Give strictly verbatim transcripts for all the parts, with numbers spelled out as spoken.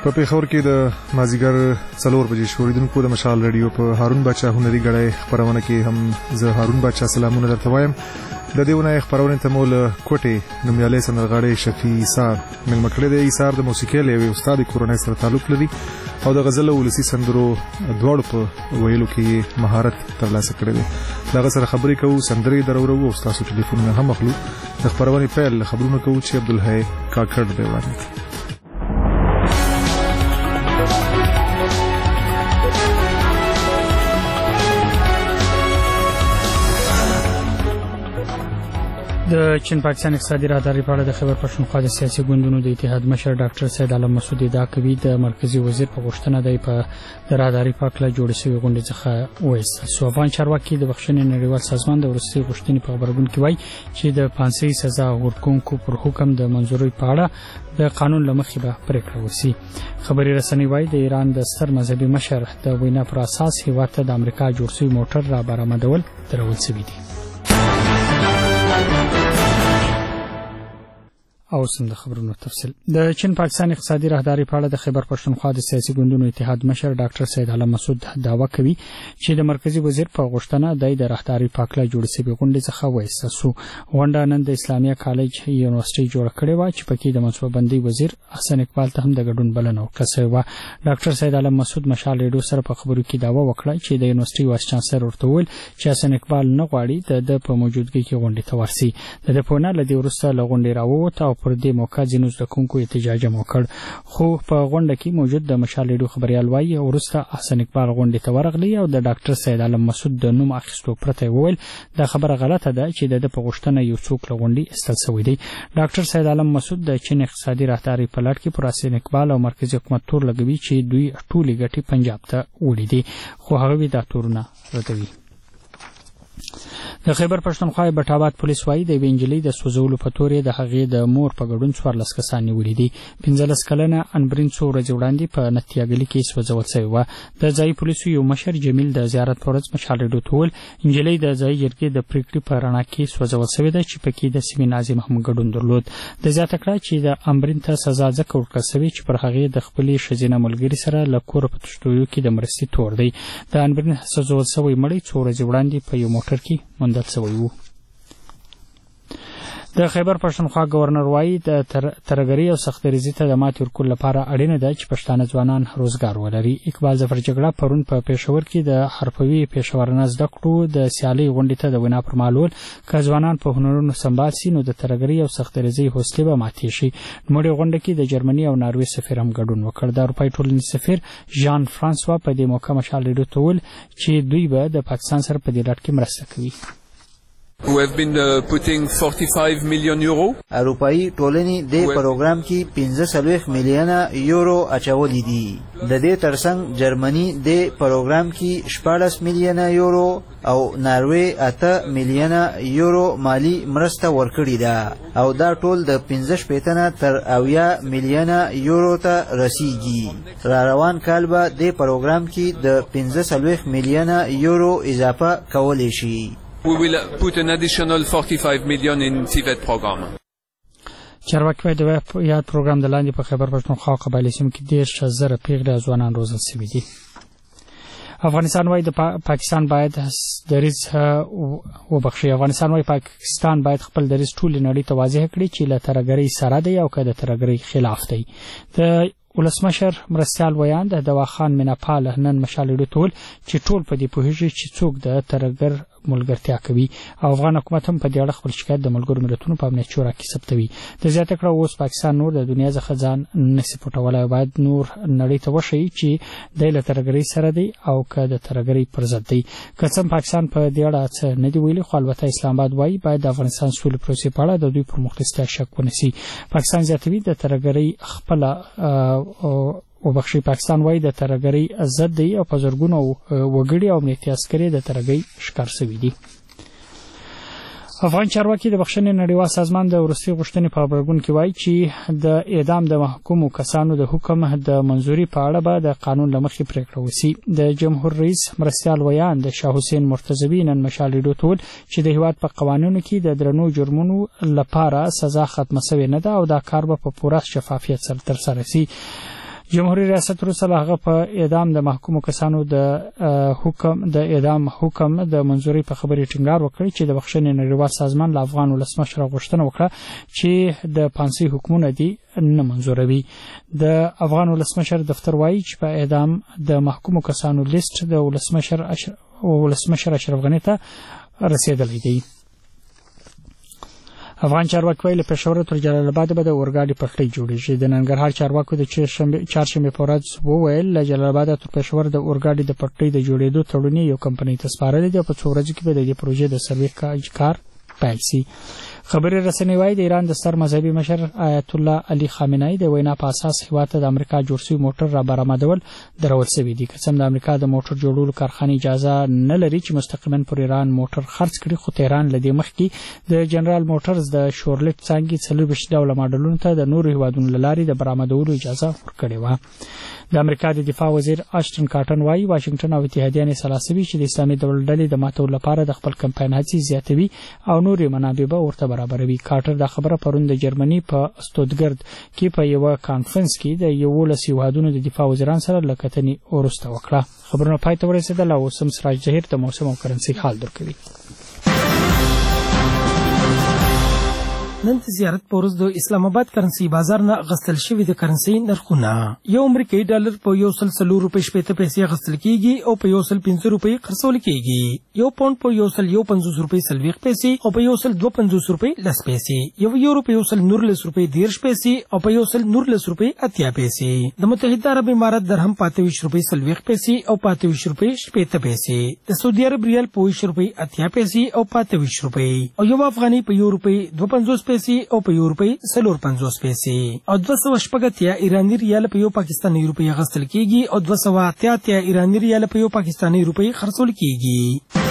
په پیښور کې د مازیګر څلور بجې شوریدونکو د مشال رادیو په هارون باچا هنري غړای خبرونه کې هم زه هارون باچا سلامونه درته وایم. د دېونه خبرونه ته مول کوټي نومیالي سندرغاړي شفیع ایثار ملمه کړی دی. ایثار د موسیقۍ له استاد کورنۍ سره تعلق لري او د غزل او ولسي سندرو دواړو په ویلو کې مهارت ترلاسه کړی دی. دغه سره خبرې کوو، سندرې درورو او تاسو ټلیفونونه هم اخلو. د خبرونه پیل خبرونه کوو چې عبدالحی کاکړ دی وړاندې. د چین پاکستان اقتصادي راهداري په اړه د خیبر پښتونخوا د سیاسي ګوندونو د اتحاد مشر ډاکټر سید عالم مسعود ادعا کوي د مرکزی وزیر په غوښتنه دی په د راهداري په اړه جوړ شوی غونډه څخه وایست. سو افغان چارواکي د بخښنې نړیوال سازمان د ورستي غوښتنې په خبرګون کې وایي چې د پانسي سزا ورکونکو پر حکم د منځوري په اړه د قانون لمخې به پریکړه وشي. خبري رسنۍ وایي د ایران د ستر مذهبي مشر د وینا پر اساس هیواد ته د امریکا جوړ شوی موټر را برآمدول درول شوی دی. او څنګه خبرونو تفصیل د چین پاکستان اقتصادي راهداري په اړه د خیبر پښتونخوا د سیاسي ګوندونو اتحاد مشر ډاکټر سید عالم مسعود دعوا کوي چې د مرکزی وزیر په غوښتنه د راهداري په اړه جوړ شوی غونډه څخه وایست. سو غونډه نن د اسلامي کالج یونیورسيټي جوړ کړې و چې پکې د منصوبه بندي وزیر حسن اقبال ته هم د ګډون بلنه وکړه. و ډاکټر سید عالم مسعود مشال ریډیو سره په خبرو کې دعوا وکړه چې د یونیورسيټي وایس چانسلر ورته ویل چې حسن اقبال نه غواړي د په موجودګۍ کې غونډه ته ورسي. د په نه لدی ورسته لغونډه راووت او پر دې موقع ځینو زدهکونکو احتجاج هم وکړ. خو په غونډه کې موجود د مشال ریډیو خبريال وایي ورسته حسن اقبال غونډه ته ورغلی او د ډاکټر سید عالم مسعود د نوم اخیستو پرته وویل دا خبره غلطه ده چې د په غوښتنه یو څوک لغونډي استل شوی دی. ډاکټر سید عالم مسعود د چین اقتصادي راهداري په لړ کې پر حسن اقبال او مرکزی حکومت تور لګوي چې دوی ټولي ګټي پنجاب ته وړي دي، خو هغه دا تورونه ردوي. د خیبر پښتونخوا بټاوات پولیس وایي د وینجلې د سوزولو په تورې د هغې د مور په ګډون څوارلس کسان نیولي دي. پنځلس کلنه انبرین څو ورځې وړاندې په نتیاګلي کې سوځول شوې وه. د ځایي پولیسو یو مشر جمیل د زیارت په ورځ مشال ریډیو ته وویل انجلۍ د ځایي جرګې د پریکړې په رڼا کې سوځول شوې ده چې پکې د سیمې ناظم هم ګډون درلود. د زیاته کړه چې د انبرین ته سزا ځکه ورکړل شوې چې پر هغې د خپلې ښځینه ملګري سره له کوره په تښتېدو کې د مرستې تور دی. د انبرین سوځول شوی مړی څو ورځې وړاندې په یو موټر کې موندل شوی و. د خیبر پښتونخوا گورنر وایي د ترګری او سختریزي ته د ماتې ورکول لپاره اړینه ده چې پښتانه ځوانان روزګار ولري. اقبال ظفر جګړه پرون په پېښور کې د حرفوي پېښورنه زده کړو د سیالي غونډې ته د وینا پر مهال که ځوانان په هنرونو سمبال شي نو د ترګری او سختریزي حوصله به ماتې شي. نوموړې غونډه کې د جرمني او ناروې سفیر هم ګډون وکړ. د اروپای ټولنې سفیر ژان فرانسوا په دې موقع مشال ریډیو ته وویل چې دوی به د پاکستان سره په دې لړ کې مرسته کوي. We have been uh, putting forty-five million euro. اروپایي ټولنې د پروګرام کې پنځه څلوېښت میلیونه یورو اچولي دي. د دې ترڅنګ جرمني د پروګرام کې شپاړس میلیونه یورو او ناروې اته میلیونه یورو مالی مرسته ورکړې ده او دا ټول د پنځه شپېته تر اویا میلیونه یورو ته رسیږي. را روان کال به د پروګرام کې د پنځه څلوېښت میلیونه یورو اضافه کولی شي. We will put an additional forty-five million in TVET program. چارواکي وايي د یاد پروګرام د لاندې په خیبر پښتونخوا او قبایلي سیمو کې دېرش زره پیغلې ځوانان روزل شوي دي. افغانستان وايي د پاکستان باید دریځ وبخښي. افغانستان وايي پاکستان باید خپل دریځ ټولې نړۍ ته واضح کړي چې له ترګرۍ سره دی او که د ترګرۍ خلاف دی. د ولسمشر مرستیال ویان د دواخان میناپال نن مشال ریډیو ته وویل چې ټول په دې پوهېږي چې څوک د ترګر ملګرتیا کوي او افغان حکومت هم په دې اړه خپل شکایت د ملګرو ملتونو په امنیت شورا کې ثبتوي. د زیاته کړه اوس پاکستان نور د دنیا څخه ځان نشي پټولی، باید نور نړۍ ته وښیي چې دی له ترګرۍ سره دی او که د ترګرۍ پر ضد دی. که څه پاکستان په دې اړه څه نه دی ویلي، خو البته اسلام آباد وایي باید د افغانستان سولې پروسې په اړه د دوی پر مخلصتیا شک ونیسي. پاکستان زیاتوي د ترګرۍ خپله وبخښي. پاکستان وایي د ترګرۍ ضد دی او په زرګونو وګړي او امنیتي عسکرې د ترګۍ ښکار شوي دي. افغان چارواکي د بخښنې نړیوال سازمان د وروستي غوښتنې په خبرګون کې وایي چې د اعدام د محکومو کسانو د حکم د منځوري په اړه به د قانون له مخې پریکړه وشي. د جمهور رئیس مرستیال ویان د شاه حسین مرتضوي نن مشال ریډیو ته وویل چې د هیواد په قوانینو کې د درنو جرمونو لپاره سزا ختمه شوې نه ده او دا کار به په پوره شفافیت سره ترسره شي. جمهوریت ریاست وروسته هغه په اعدام د محکومو کسانو د حکم د اعدام حکم د منځوري په خبرې ټینګار وکړ چې د بخښنې نړیوال سازمان له افغان ولسمشر غوښتنه وکړه چې د پانسي حکمونه دي نه منځوروي. د افغان ولسمشر دفتر وایي چې په اعدام د محکومو کسانو لیست د ولسمشر ولسمشر اشرف غني ته رسیدلی دی. افغان چارواکي ویلي پېښور تر جلال آباد به د اورګاډي پټلۍ جوړیږي. د ننګرهار چارواکو د چهارشنبې په ورځ وویل له جلال آباد تر پېښور د اورګاډي د پټلۍ د جوړېدو تړون یو کمپنۍ ته سپارلی دی او په څو ورځو کې به د دې پروژې د سروې کار پیل شي. خبري رسنۍ وايي د ایران د ستر مذهبي مشر آیت الله علي خامنه‌ای د وینا په اساس هیواد ته د امریکا جوړ شوی موټر را برآمدول درول شوی دی. قسم د امریکا د موټر جوړولو کارخانه اجازه نه لري چې مستقیما پر ایران موټر خرڅ کړي، خو تهران لدی مخکې د جنرال موټرز د شورلټ څنګه څلور ډول ماډلونو ته د نورو هیوادونو لاري د برآمدولو اجازه ورکړې و. د امریکا د دفاع وزیر آشټن کارټن وايي واشنگټن او اتحادیان سلاسوي چې د اسلامي دولت ډلې د ماتولو لپاره د خپل کمپاین هڅې زیاتوي او نورې منابع به ورته برابروي. کارټر دا خبره پرون د جرمني په ستوتګرد کې په یو کانفرنس کې د یولس هیوادونو د دفاع وزیران سره لکتنې ورسته وکړه. خبرونه پای ته ورسېدل او سم سراج ظهیر د موسم او کرنسي حال درکوي. نن د زیارت په ورځ د اسلام آباد کرنسي بازار نه غستل شوی د کرنسي نرخونه یو امریکایي ډالر په یو سل څلور روپۍ شپېته پیسې غستل کیږي او په یو سل پنځه روپۍ خرڅول کیږي. یو پاونډ په یو سل یو پنځوس روپۍ څلوېښت پیسې او په یو سل دوه پنځوس روپۍ لس پیسې. یو یورو په یو سل نولس روپۍ دېرش پیسې او په یو سل نولس روپۍ اتیا پیسې. د متحده عرب امارات درهم په اته ویشت روپۍ څلوېښت پیسې او په اته ویشت روپۍ شپېته پیسې. د سعودي عرب ریال په ویشت روپۍ اتیا پیسې او په اته ویشت روپۍ او یو افغاني په یو روپۍ دوه پنځوس پیسې او په یو روپۍ څلور پنځوس پیسې. او دوه سوه شپږ اتیا ایراني ریال په یو پاکستاني روپۍ غستل کیږي او دوه سوه اته اتیا ایراني ریال په یو پاکستاني روپۍ خرڅول کیږي.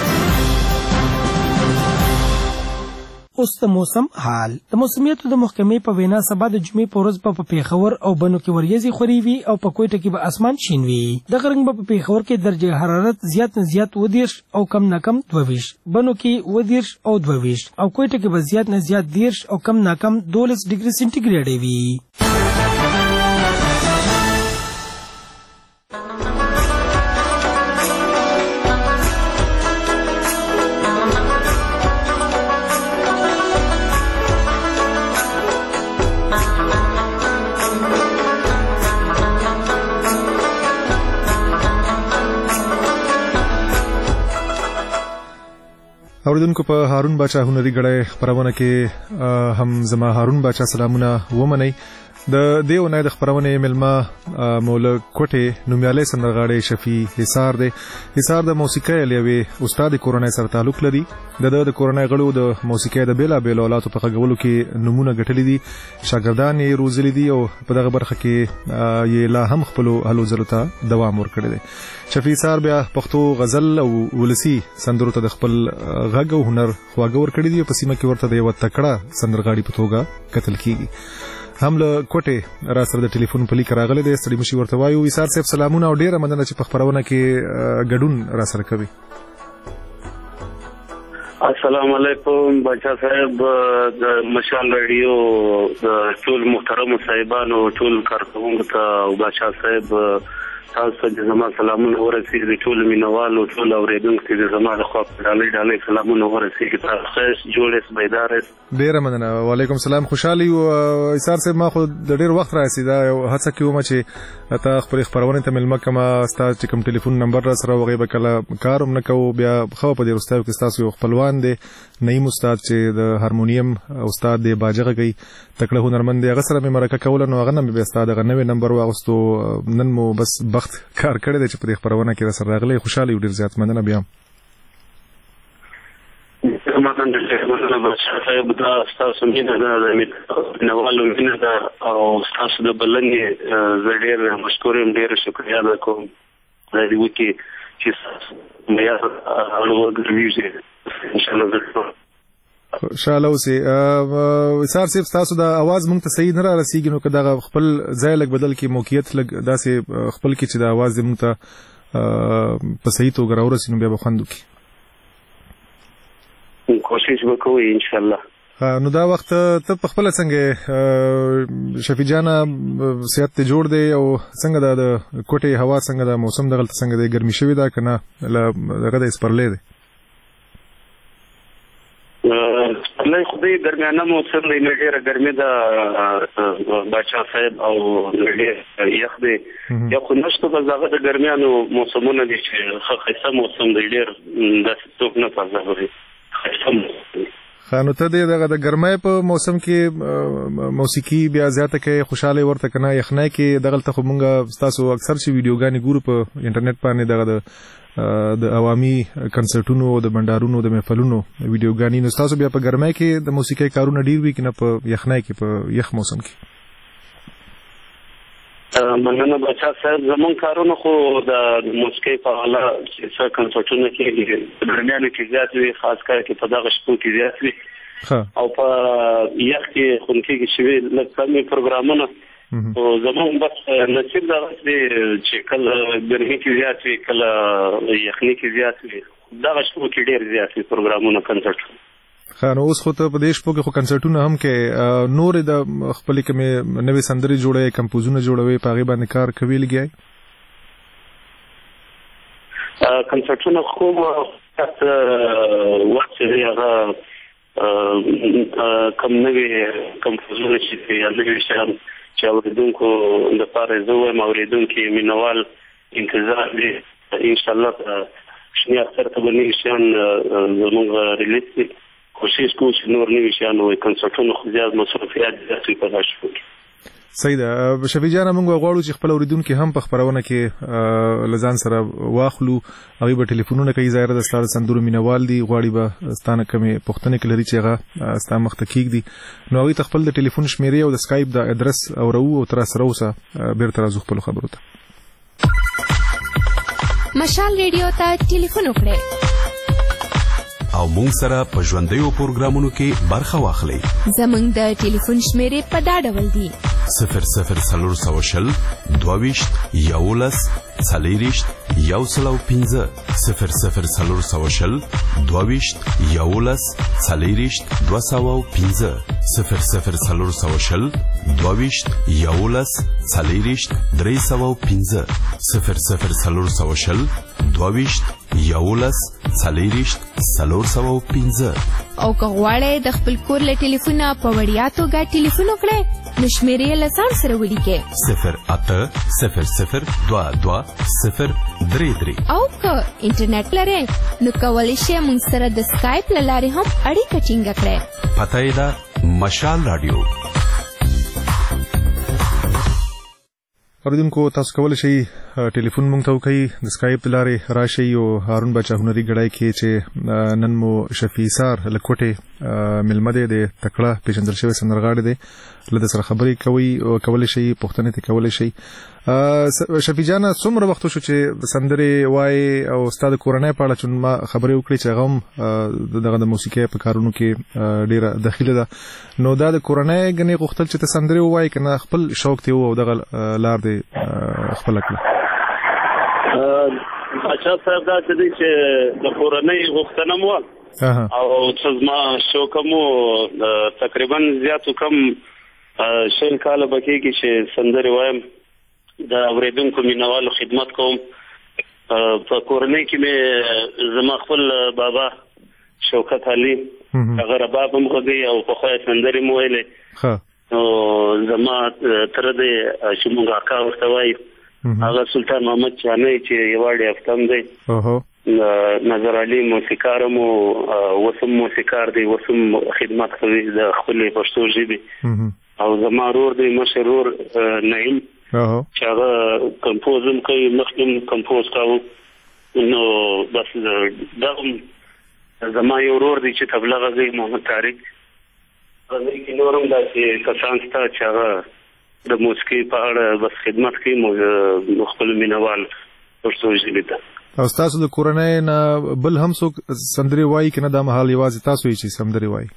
اوس د موسم حال. د موسمیاتو د محکمې په وینا سبا د جمعې په ورځ په پېښور او بنو کې وریځې خوري وي او په کوټه کې به اسمان شین وي. دغه رنګ به په پېښور کې درجه حرارت زیات نه زیات اووه دېرش او کم نه کم دوه ویشت، بنو کې اووه دېرش او دوه ویشت او کوټه کې به زیات نه زیات دېرش او کم نه کم دولس ډګري سنټیګریډ وي. اوریدونکو په هارون باچا هنري غړې خبرونه کې هم زما هارون باچا سلامونه ومني. د دیو نه د خبرونه ملما مولا کوټه نومیاله سندرغاړي شفیع حصار دی. حصار د موسیقۍ لوي استاد کورونای سره تعلق لري. د د کورونای غړو د موسیقۍ د بیلا بیل اولادو په غوولو کې نمونه غټلې دي، شاګردان یې روزلي دي او په دغه برخه کې یې لا هم خپل هلو ځلته دوام ورکړي دي. شفیع حصار بیا پښتو غزل او ولسی سندرو ته د خپل غږ او هنر خواږه ورکړي دي. په سیمه کې ورته د یو تکړه سندرغاړي په توګه کتل کیږي. هم له کوټه را سره د ټلیفون په لیک راغله د ستړي مشي ورته وایو. حصار صاحب سلامونه او ډیره مننه چې په خبرونه کې ګډون را سره کوي. السلام علیکم بچا صاحب، د مشال رادیو د ټول محترم صاحبانو ټول کارکونکو ته او بچا صاحب تاسو ته زما سلامونه ورسیږي. ټول مینوالو ټول اوریدونکو ته زما د خوا په ډالۍ ډالۍ سلامونه ورسیږي. تاسو ښه جوړې بیدار یاست؟ ډیره مننه. وعلیکم السلام. خوشحالي او حصار صاحب ما خو د ډیر وخت راځي دا هڅه کوم چې تا خپل خبرونه ته ملمه کما ستاسو چې کوم ټلیفون نمبر را سره وغه به کله کاروم نه کوو. بیا خو په دې رستاو کې تاسو یو خپلوان دی نیم استاد چې د هارمونیم استاد دی باجغه کوي تکړه هنرمند دی. هغه سره مې مرکه کول نو هغه نه به استاد هغه نوې نمبر واغستو. نن مو بس وخت کار کړی دی چې په دې خبرونه کې را سره راغلی. خوشاله ډیر زیات مننه. بیا ماتن د څه بچا صاحب دا تاسو مینه د نوالو مینه دا او تاسو د بلنې زړه مشکورم ډیر شکریا ده کوم. دا دی وکی چې میا اړو ګرځي ان شاء الله. شاله اوسې حصار صاحب تاسو د आवाज مونږ ته صحیح نه را رسیږي نو کدا خپل ځای لګ بدل کې موقعیت لګ داسې خپل کې چې د आवाज مونږ ته په صحیح توګه راورسي نو بیا به خوند وکړي. کوشش وکړو ان شاء الله. نو دا وخت ته په خپل څنګه شفیع جان صحت ته جوړ دی او څنګه دا د کوټې هوا څنګه دا موسم دغه څنګه دی ګرمي شوی دا کنه دغه د سپرلې دی الله خدای ګرمانه موسم دی نه ډیره ګرمي ده بچا صاحب او ډیر یخ دی یا خو نشته په ځای د ګرمانو موسمونه دي چې خاصه موسم دی ډیر د څوک نه پزغوري خاصه خانو ته دغه د ګرمۍ په موسم کې موسیقي بیا زیاته کې خوشاله ورته کنه یخنۍ کې دغه ته مونږه تاسو اکثر شي ویډیوګانې ګورو په انټرنیټ باندې دغه د د عوامي کنسرټونو او د بندارونو د محفلونو ویډیوګانې نو تاسو بیا په ګرمۍ کې د موسیقي کارونه ډیر وی کنه په یخنۍ کې په یخ موسم کې مننه بچا صاحب زمون کارونه خو د موسیقي په اړه چې څه کنسرټونه کې ګرمانه کې زیات وي خاص کر کې په دغه شپو کې زیات وي او په یخ کې خونکي کې شوي لکه کمي پروګرامونه او زمون بس نصیب دا چې کله ګرمي کې زیات وي کله یخني کې زیات وي دغه شپو کې ډیر زیات وي پروګرامونه کنسرټ خانو اوس خو ته په دې شپو کې خو کنسرټونه هم کې نور د خپل کې نوې سندري جوړوي کمپوزونه جوړوي په هغه باندې کار کوي لګي کنسرټونه خو وخت وخت دی هغه کوم نوې کمپوزونه چې یا نوې شیان چې اوریدونکو د پاره زوه اوریدونکو مینوال انتظار دي ان شاء الله شنو اکثر ته باندې شیان زموږ ریلیز کوشش کوو چې نور نوي شیان وي کنسرټونه خو زیات مصرفیات زیات په داش شو صحیح ده شفیع جان موږ غواړو چې خپل اوریدونکو هم په خبرونه کې لزان سره واخلو هغه به ټلیفونونه کوي ظاهر د ستاره سندرو مینوال دي غواړي به ستانه کمه پښتنه کلري چې هغه ستا مخ ته کیږي نو هغه خپل د ټلیفون شمیرې او د سکایپ د ادرس او رو او تر سره اوسه بیرته راځو خپل خبرو ته مشال ریډیو ته ټلیفون وکړئ او مونږ سره په ژوندیو پروګرامونو کې برخه واخلئ زمونږ د ټلیفون شمیرې په دا ډول دي صفر صفر څلور سوه شل دوه ویشت یولس څلېرویشت یو سل او پنځه صفر صفر څلور سوه شل دوه ویشت یولس څلېرویشت دوه سوه او پنځه صفر صفر څلور سوه شل دوه ویشت یولس څلېرویشت درې سوه او پنځه صفر صفر څلور سوه شل دوه ویشت یولس څلېرویشت څلور سوه او پنځه او که غواړئ د خپل کور له ټلیفونه په وړیا توګه ټلیفون وکړئ نو شمیرې له ځان سره ولیکئ صفر اته صفر صفر دوه دوه صفر درې درې او که انټرنیټ لرئ نو کولی شئ موږ سره د سکایپ له لارې هم اړیکه ټینګه کړئ پته یې ده مشال راډیو اوریدونکو تاسو کولی شئ ټلیفون مونږ ته وکړئ د سکایپ لارې راشئ او هارون بچا هنري غړای کې چې نن مو شفیع سار لکوټه ملمه دی د تکړه پیژندل شوی سندرغاړي دی له سره خبرې کوي او کولی شئ پښتنه ته کولی شئ شفیع جان څومره وخت شو چې سندرې وای او استاد کورنۍ په اړه چې ما خبرې وکړې چې هغه دغه د موسیقي په کارونو کې ډیره داخله ده نو دا د کورنۍ غني غوښتل چې ته سندرې وای کنه خپل شوق ته او دغه لار دی خپل کړ اچھا صاحب دا چې د کورنۍ غوښتنه مو او چې ما شوق مو تقریبا زیات کم شل کال بکې کې چې سندرې وایم د اوریدونکو مینوالو خدمت کوم په کورنۍ کې مې زما خپل بابا شوکت علي هغه رباب هم غږی او په خوای سندرې مو ویلې او زما تر دې چې مونږ اکا ورته وایي هغه سلطان محمد چاني چې یو وړي افتم دی نظر علي موسیقار مو وسم موسیقار دی وسم خدمت کوي د خپل پښتو ژبې او زما رور دی مشرور نعیم چې هغه کمپوزم کوي مخکې کمپوز کاوه نو بس دا زما یو رور دی چې تبله غږی محمد طارق غږی کې نورم داسې کسان شته چې هغه د موسیقي په اړه بس خدمت کوي مو خپل مینوال پښتو ژبې ته او ستاسو د کورنۍ نه بل هم څوک سندرې وایي که نه دا مهال یوازې تاسو یې چې سندرې وایي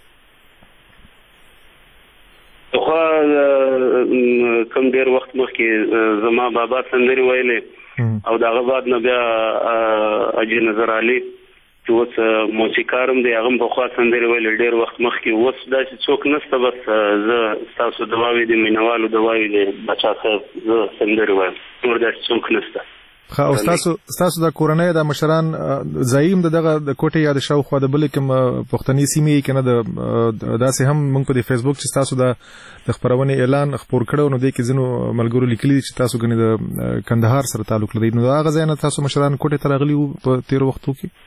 خو کوم ډیر وخت مخکې زما بابا سندرې ویلې او دغه بعد نه بیا اجي نظر علي چې اوس موسیقار هم دی هغه په خوا سندرې ویل ډېر وخت مخکې اوس داسې څوک نشته بس زه ستاسو دواوې د مینوالو دواوې د بچا صاحب زه سندرې وایم نور داسې څوک نشته خا او تاسو تاسو د کورنۍ د مشران زایم دغه د کوټې یا د شاوخوا د بل کوم پښتني سیمې کنه د داسې هم موږ په فیسبوک چې تاسو د خبرونه اعلان خبر کړو نو د کې زینو ملګرو لیکلي چې تاسو غني د کندهار سره تعلق لري نو هغه ځای نه تاسو مشران کوټې ته راغلي په تیر وختو کې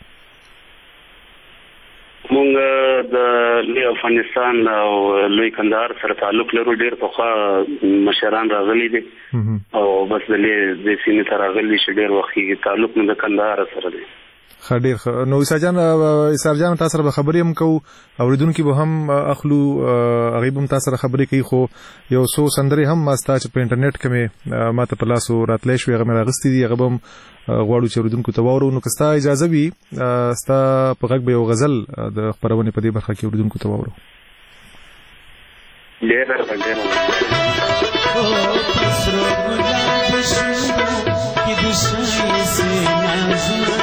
مونږ د لوی افغانستان او لوی کندهار سره تعلق لرو ډېر پخوا مشران راغلي دي او بس د دې سیمې ته راغلي چې ډېر وخت کې تعلق مونږ د کندهار سره دی خډیر نو ساجان سرجان تاسو سره خبرې هم کو اوریدونکو به هم اخلو غیب هم تاسو سره خبرې کوي خو یو څو سندري هم ماستا چې په انټرنیټ کې ماته په لاسو راتلې شوې هغه راغستې دي هغه هم غواړو چې اوریدونکو ته وورو نو کستا اجازه وي ستا په غږ به یو غزل د خبرونه په دې برخه کې اوریدونکو ته وورو ډېر ډېر او پسرو ګلاب شو کې د شي سي نازونه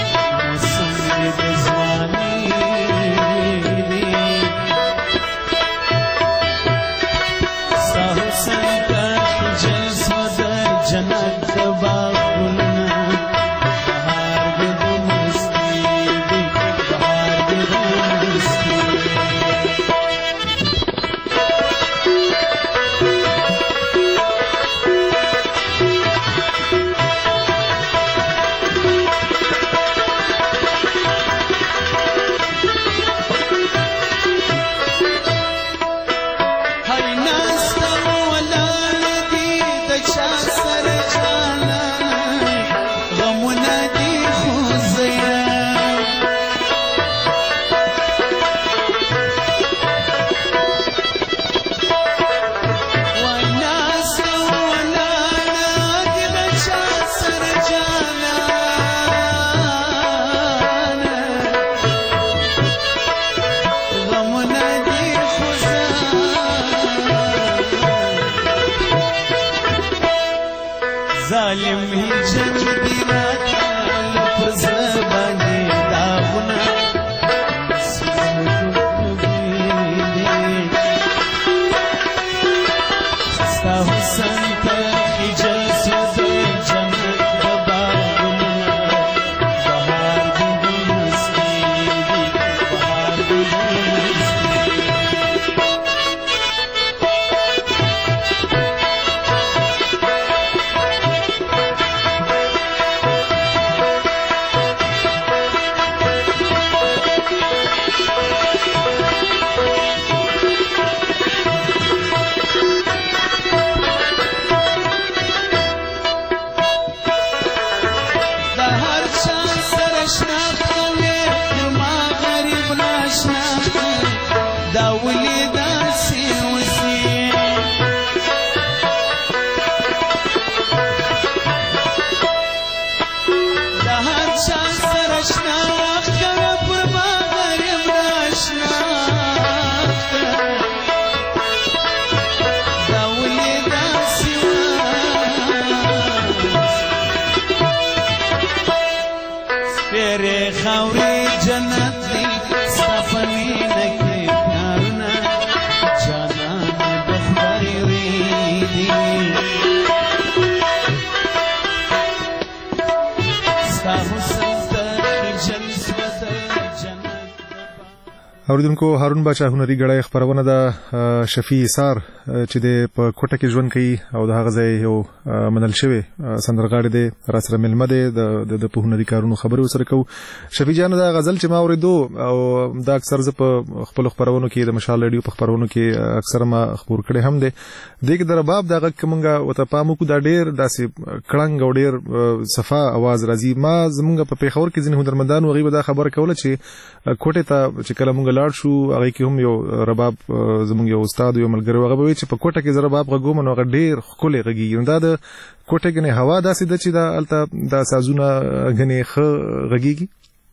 اوریدونکو هارون باچا هنري غړای خبرونه د شفیع سار چې د په کوټه کې ژوند کوي او د هغه ځای یو منل شوی سندرغاړي دی را سره ملمه دی د د په هنري کارونو خبرې وسره کو شفیع جان دا غزل چې ما اوریدو او دا اکثر ز په خپل خبرونو کې د مشال رادیو په خبرونو کې اکثر ما خبر کړي هم دی دغه د رباب دغه کومګه وته پامو کو دا ډیر داسې کړنګ او ډیر صفا आवाज راځي ما زمونږ په پیښور کې ځینې هنرمندان وغي به دا خبره کوله چې کوټه ته چې کله مونږ لاړ شو هغه کې هم یو رباب زمونږ یو استاد یو ملګری هغه به چې په کوټه کې زره رباب غوم نو هغه ډیر خولي غږی دا د کوټه کې هوا داسې د چې دا الته د سازونه غني خ غږیږي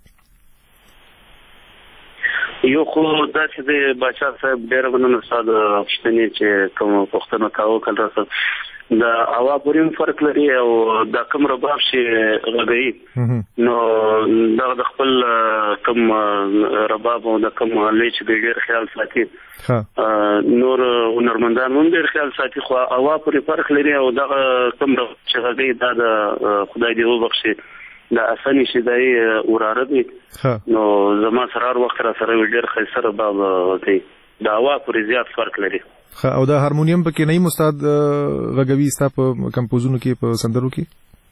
یو خو دا چې د بچا صاحب ډېر غنونه استاد پښتني چې کوم پښتنو تاو کړل د هوا پورې فرق لري او د کوم رباب شي غږی نو دا د خپل کوم رباب او د کوم لیچ د ډیر خیال ساتي نور هنرمندان هم ډیر خیال ساتي خو هوا پورې فرق لري او دا کوم چې غږی دا د خدای دی وبخشي دا اساني شي دای وراره دي نو زما سرار وخت را سره ډیر خیسه رباب دی دا هوا پورې زیات فرق لري او دا هارمونیم پکې نه استاد غږوي ستا په کمپوزونو کې په سندرو کې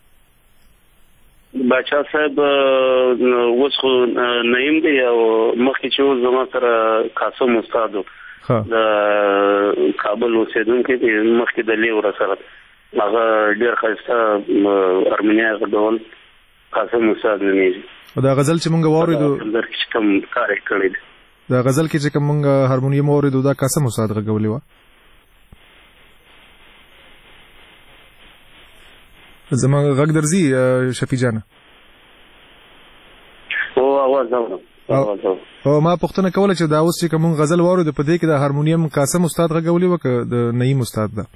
بچا صاحب اوس خو نیم دی او مخکې چې زما سره قاسم استاد د کابل اوسېدونکی دی مخکې د لیور سره هغه ډېر ښایسته ارمنیا غږول قاسم استاد نومیږي دا غزل چې مونږ واورېدو چې کوم کار یې کړی دی دا غزل کې چې کوم مونږ هارمونیم واورېدو دا قاسم استاد غږولې وه زما غږ درځي شفیع جانه او اواز اورم او ما پوښتنه کوله چې دا اوس چې کوم غزل واورېدو په دې کې د هارمونیم قاسم استاد غږولې وه که د نعیم استاد ده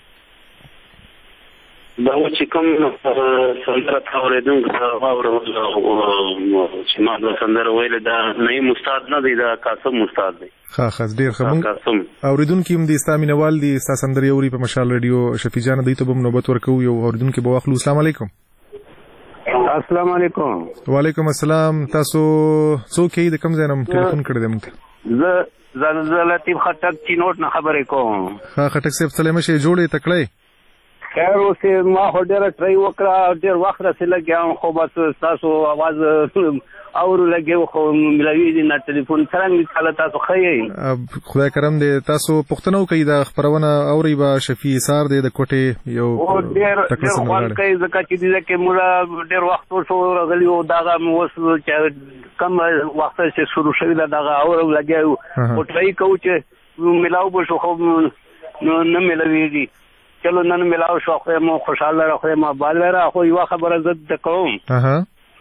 دا و چې کوم سندره تا اورېدونکو ته واورول چې ما دا سندره ویلې دا نعیم استاد نه دی دا قاسم استاد دی ښه ښه ډېر ښه مونږ اورېدونکي هم دي ستا مینهوال دي ستا سندرې اوري په مشال رادیو شفیع جانه دوی ته به هم نوبت ورکوو یو اورېدونکي به واخلو السلام علیکم السلام علیکم وعلیکم السلام تاسو څوک یې د کوم ځای نه ټلیفون کړی دی موږ ته زه زه لطیف خټک چینوټ نه خبرې کوم ښه خټک صاحب سلامه شی جوړې تکړی خیر اوسې ما خو ډېره ټرای وکړه ډېر وخت راسې لګیا خو بس ستاسو اواز اورو لګیو خو ملاوي دي نه ټلیفون څرنګه چاله تاسو ښه یې خدای کرم دی تاسو پوښتنه وکړئ دا خپرونه اورئ به شفیع سار دی د کوټې یو ډېر ډېر خوند کوي ځکه چې دې کې موږ ډېر وخت وشو راغلي او دغه اوس چې کم وخت چې شروع شوي ده دغه اورو لګیو او ټرای کوو چې ملاو به شو خو نه ملاویږي چلو نن ملاو شو خو مو خوشاله را خو ما بال را خو یو خبره زد کوم اها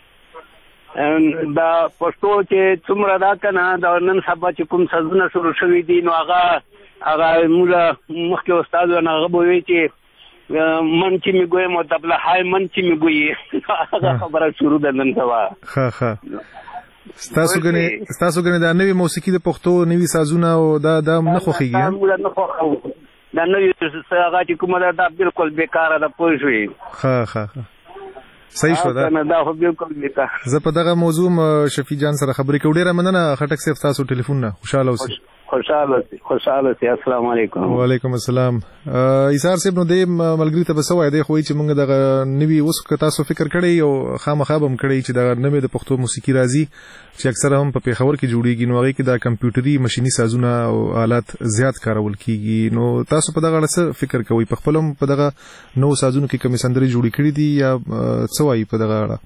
دا پښتو چې څومره دا کنه دا نن سبا چې کوم سازونه شروع شوي دي نو هغه هغه موږ مخکې استاد هغه بوي چې من چې می ګوي مو تبله هاي من چې می ګوي هغه خبره شروع ده نن سبا ها ها ستاسو غني ستاسو غني دا نوې موسیقي د پښتو نوې سازونه او دا دا نه خوخيږي دا نوې هغه چې کومه دا بالکل بیکاره ده پوه شوي ها ها صحیح شو دا دا خو بالکل بیکاره زه په دغه موضوع شفیع جان سره خبرې کوم ډیره مننه خټک صاحب تاسو ټلیفون نه خوشاله اوسئ خوشاله خوشاله سي السلام علیکم وعلیکم السلام ایثار صاحب نو د ملګری ته بسوای دی خو چې موږ دغه نوی اوس که تاسو فکر کړی او خامخا هم کړی چې دا نوې د پښتو موسیقي راځي چې اکثره هم په پیښور کې جوړیږي نو هغه کې دا کمپیوټري ماشيني سازونه او آلات زیات کارول کیږي نو تاسو په دغه اړه څه فکر کوئ په خپل هم په دغه نو سازونو کې کومې سندرې جوړې کړې دي یا څه وایي په دغه اړه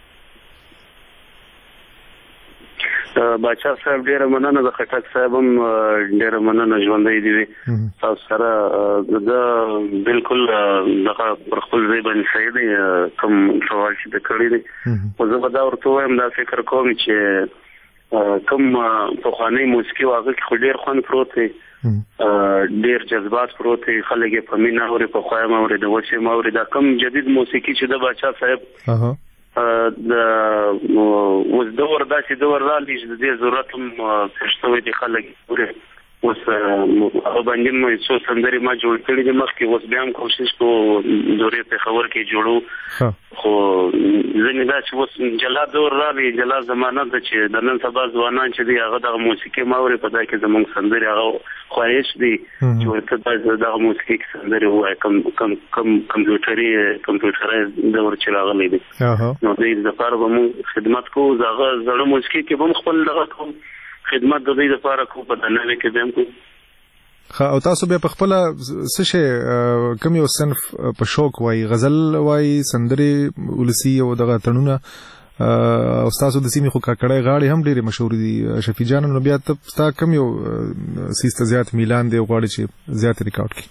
باچا صاحب ډیره مننه د خټک صاحب هم ډیره مننه ژوندۍ دي تاسو سره دا بالکل دغه پر خپل ځای باندې صحیح دی کوم سوال چې کړی دی خو زه به دا ورته وایم دا فکر کوم چې کوم پخوانی موسیقي واغې خو ډیر خوند پروت دی ډیر جذبات پروت دی خلک یې په مینا اوري په خوایم اوري د وچې اوري دا کوم جدید موسیقي چې د باچا صاحب د اوس دور داسې دور راغلی چې د دې ضرورت هم پېښ دي خلک پورې اوس هغه باندې مو څو سندرې ما جوړ کړي دي مخکې اوس بیا هم کوشش کوو دورې پېښور کې جوړو خو ځینې دا چې اوس جلا دور راغلی جلا زمانه ده چې د نن سبا ځوانان چې دي هغه دغه موسیقي ما اوري په دا کې زموږ سندرې هغه خواهش دي چې ورته دغه موسیقي کې سندرې ووایي کم کم کم کمپیوټري کمپیوټري دور چې راغلی دی نو د دې لپاره به موږ خدمت کوو هغه زړه موسیقي کې به خپل دغه کوو خدمت د دې لپاره کو په دنه کې دیم کو خا او تاسو به په خپل څه شي کوم یو صنف په شوق وای غزل وای سندري ولسی او دغه تنونه او تاسو د سیمې خو کاکړای غاړي هم ډېری مشهور دي شفیع جان نو بیا تاسو کوم یو سیسته زیات میلان دی غواړي چې زیات ریکارډ کړي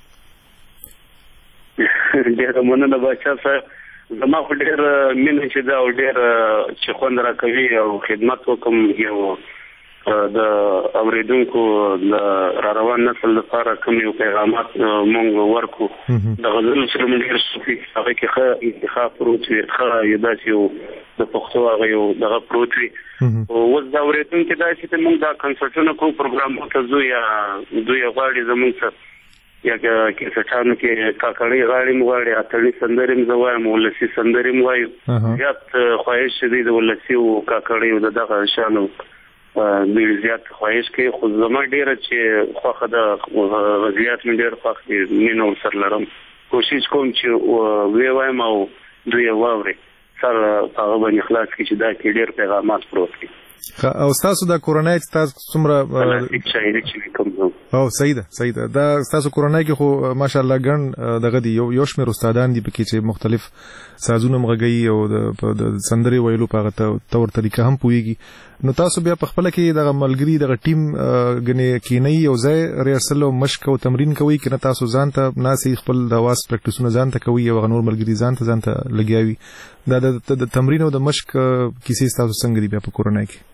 ډېر مننه بچا صاحب زما خو ډېر مینه چې دا ډېر چې خوند را کوي او خدمت وکم یو د اوریدونکو د را روان نسل لپاره کوم یو پیغامات مونږ ورکو د غزل سره مونږ ډېر صوفي هغه کې ښه انتخاب پروت وي ښه یو داسې یو د پښتو هغه یو دغه پروت وي اوس د اوریدونکو داسې ته مونږ دا کنسرټونه کوو پروګرامونو ته ځو یا دوی غواړي زمونږ څخه یا کیسټانو کې کاکړۍ غاړې مو غواړي اتړي سندرې مو زه وایم ولسي سندرې مو وایو زیات خواهش دی د ولسي او کاکړۍ د دغه شانو ډېر زیات خواهش کوي خو زما ډېره چې خوښه ده غزلیات مې ډېر خوښ دي مینه ورسره لرم کوشش کوم چې ویې وایم او دوی یې واوري سر په هغه باندې خلاص کړي چې دا کې ډېر پیغامات پروت دي او ستاسو د کورنۍ ستاسو څومره شاعري چې کوم او صحیح ده صحیح ده دا ستاسو کورنۍ کې خو ماشاءالله ګڼ دغه دی یو یو شمېر استادان دي پکې چې مختلف سازونه مغږي او د سندرې ویلو په هغه تور طریقه هم پوهیږي نو تاسو بیا په خپل کې دغه ملګري دغه ټیم غنې کینی یو ځای ریاسل او مشق او تمرین کوي کنه تاسو ځان ته ناسي خپل د واس پریکټیسونه ځان ته کوي او غنور ملګري ځان ته ځان ته لګیاوي دا د تمرین او د مشق کیسې تاسو څنګه دی بیا په کورنۍ کې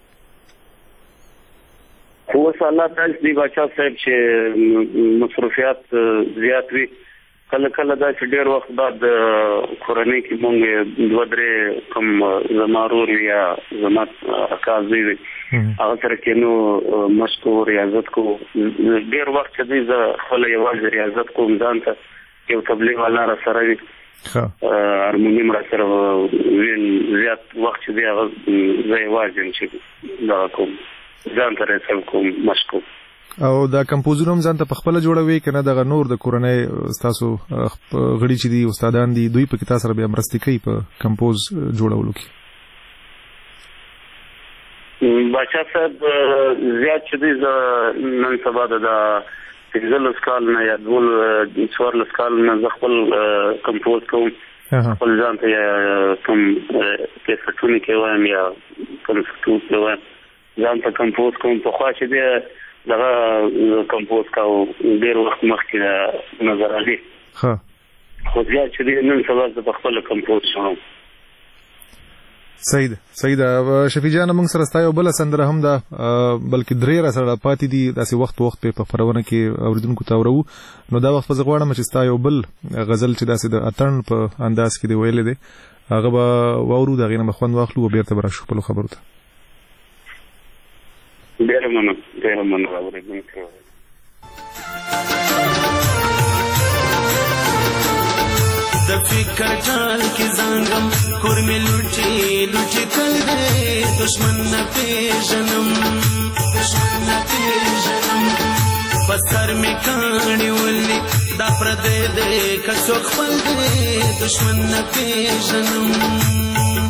خو الله تعالی دې بچا صاحب چې مصروفیات زیات وي کله کله دا چې ډېر وخت بعد کورنۍ کې مونږ دوه درې کوم زمارور یا زما اکازي وي هغه سره کې نو مشق او ریاضت کو ډېر وخت چې زه خپل یوازې ریاضت کوم ځان ته یو تبلیغ والا را سره وي هارمونیم را سره وین زیات وخت چې دی هغه زه یوازې چې دا کوم ځان ته رسم کوم مشکو او دا کمپوزر هم ځان ته په خپل جوړوي کنه دغه نور د کورنۍ تاسو غړي چې دي استادان دي دوی په کتاب سره بیا مرستې کوي په کمپوز جوړولو کې بچا صاحب زیات چې دي نن سبا د پنځل سکال نه یا ډول څوار سکال نه خپل کمپوز کوم خپل ځان ته کوم کیسټونه کې وایم یا کنسرټونه کې وایم ځان ته کمپوز کوم په خوا چې دی دغه کمپوز کاو ډېر وخت مخکې نظر علي ښه خو زیات چې دی نن سبا زه په خپله کمپوز شوم صحیح ده صحیح ده شفیع جان موږ سره ستا یو بله سندره هم ده بلکې درې را سره پاتې دي داسې وخت وخت په خپرونه کې اورېدونکو ته اورو نو دا وخت به زه غواړم چې ستا یو بل غزل چې داسې د اتڼ په انداز کې دی ویلی دی هغه به واورو د هغې نه به خوند واخلو او بېرته به راشو خپلو خبرو ته ډېره مننه ډېره مننه اورېدونکي د فکر ټال کې زنګم کور مې لوټي لوټي تل دې دشمن نه پیژنم دشمن نه پیژنم پسر مې کاڼي ولې دا پردې دې که څوک خپل دې دشمن نه پیژنم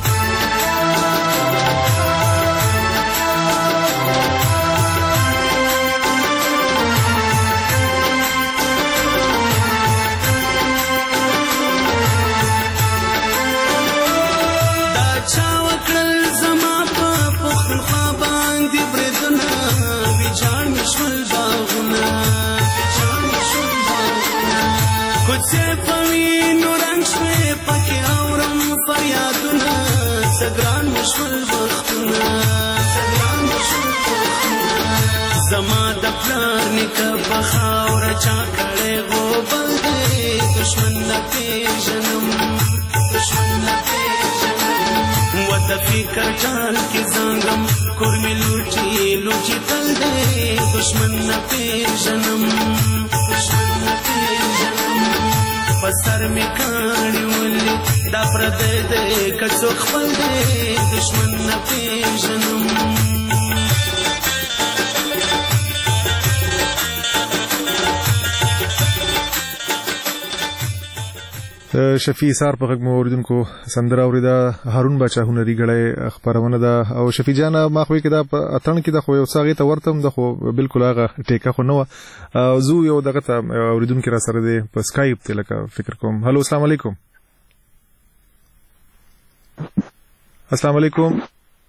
سگران مشول وختونه سگران مشول وختونه زما د پلار نیکه په خاوره چا کړی غوبل دی دشمن نه پیژنم دشمن نه پیژنم و د فکر ټال کې زنګم کور مې لوټي لوټي تل دی دشمن نه پیژنم دشمن نه پیژنم پسر مې کاڼي ولې دا پردې دې که څوک خپل دې دشمن نه پیژنم شفیع سار په غږ مو اوریدونکو سندره اورېده هارون باچا هنري ګړی خپرونه ده او شفیع جان ما خو کې دا په اتڼ کې د خو یو څه هغې ته ورته هم ده خو بلکل هغه ټیکه خو نه وه زو یو دغه ته اوریدونکي را سره دی په سکایپ دی لکه فکر کوم هلو السلام علیکم السلام علیکم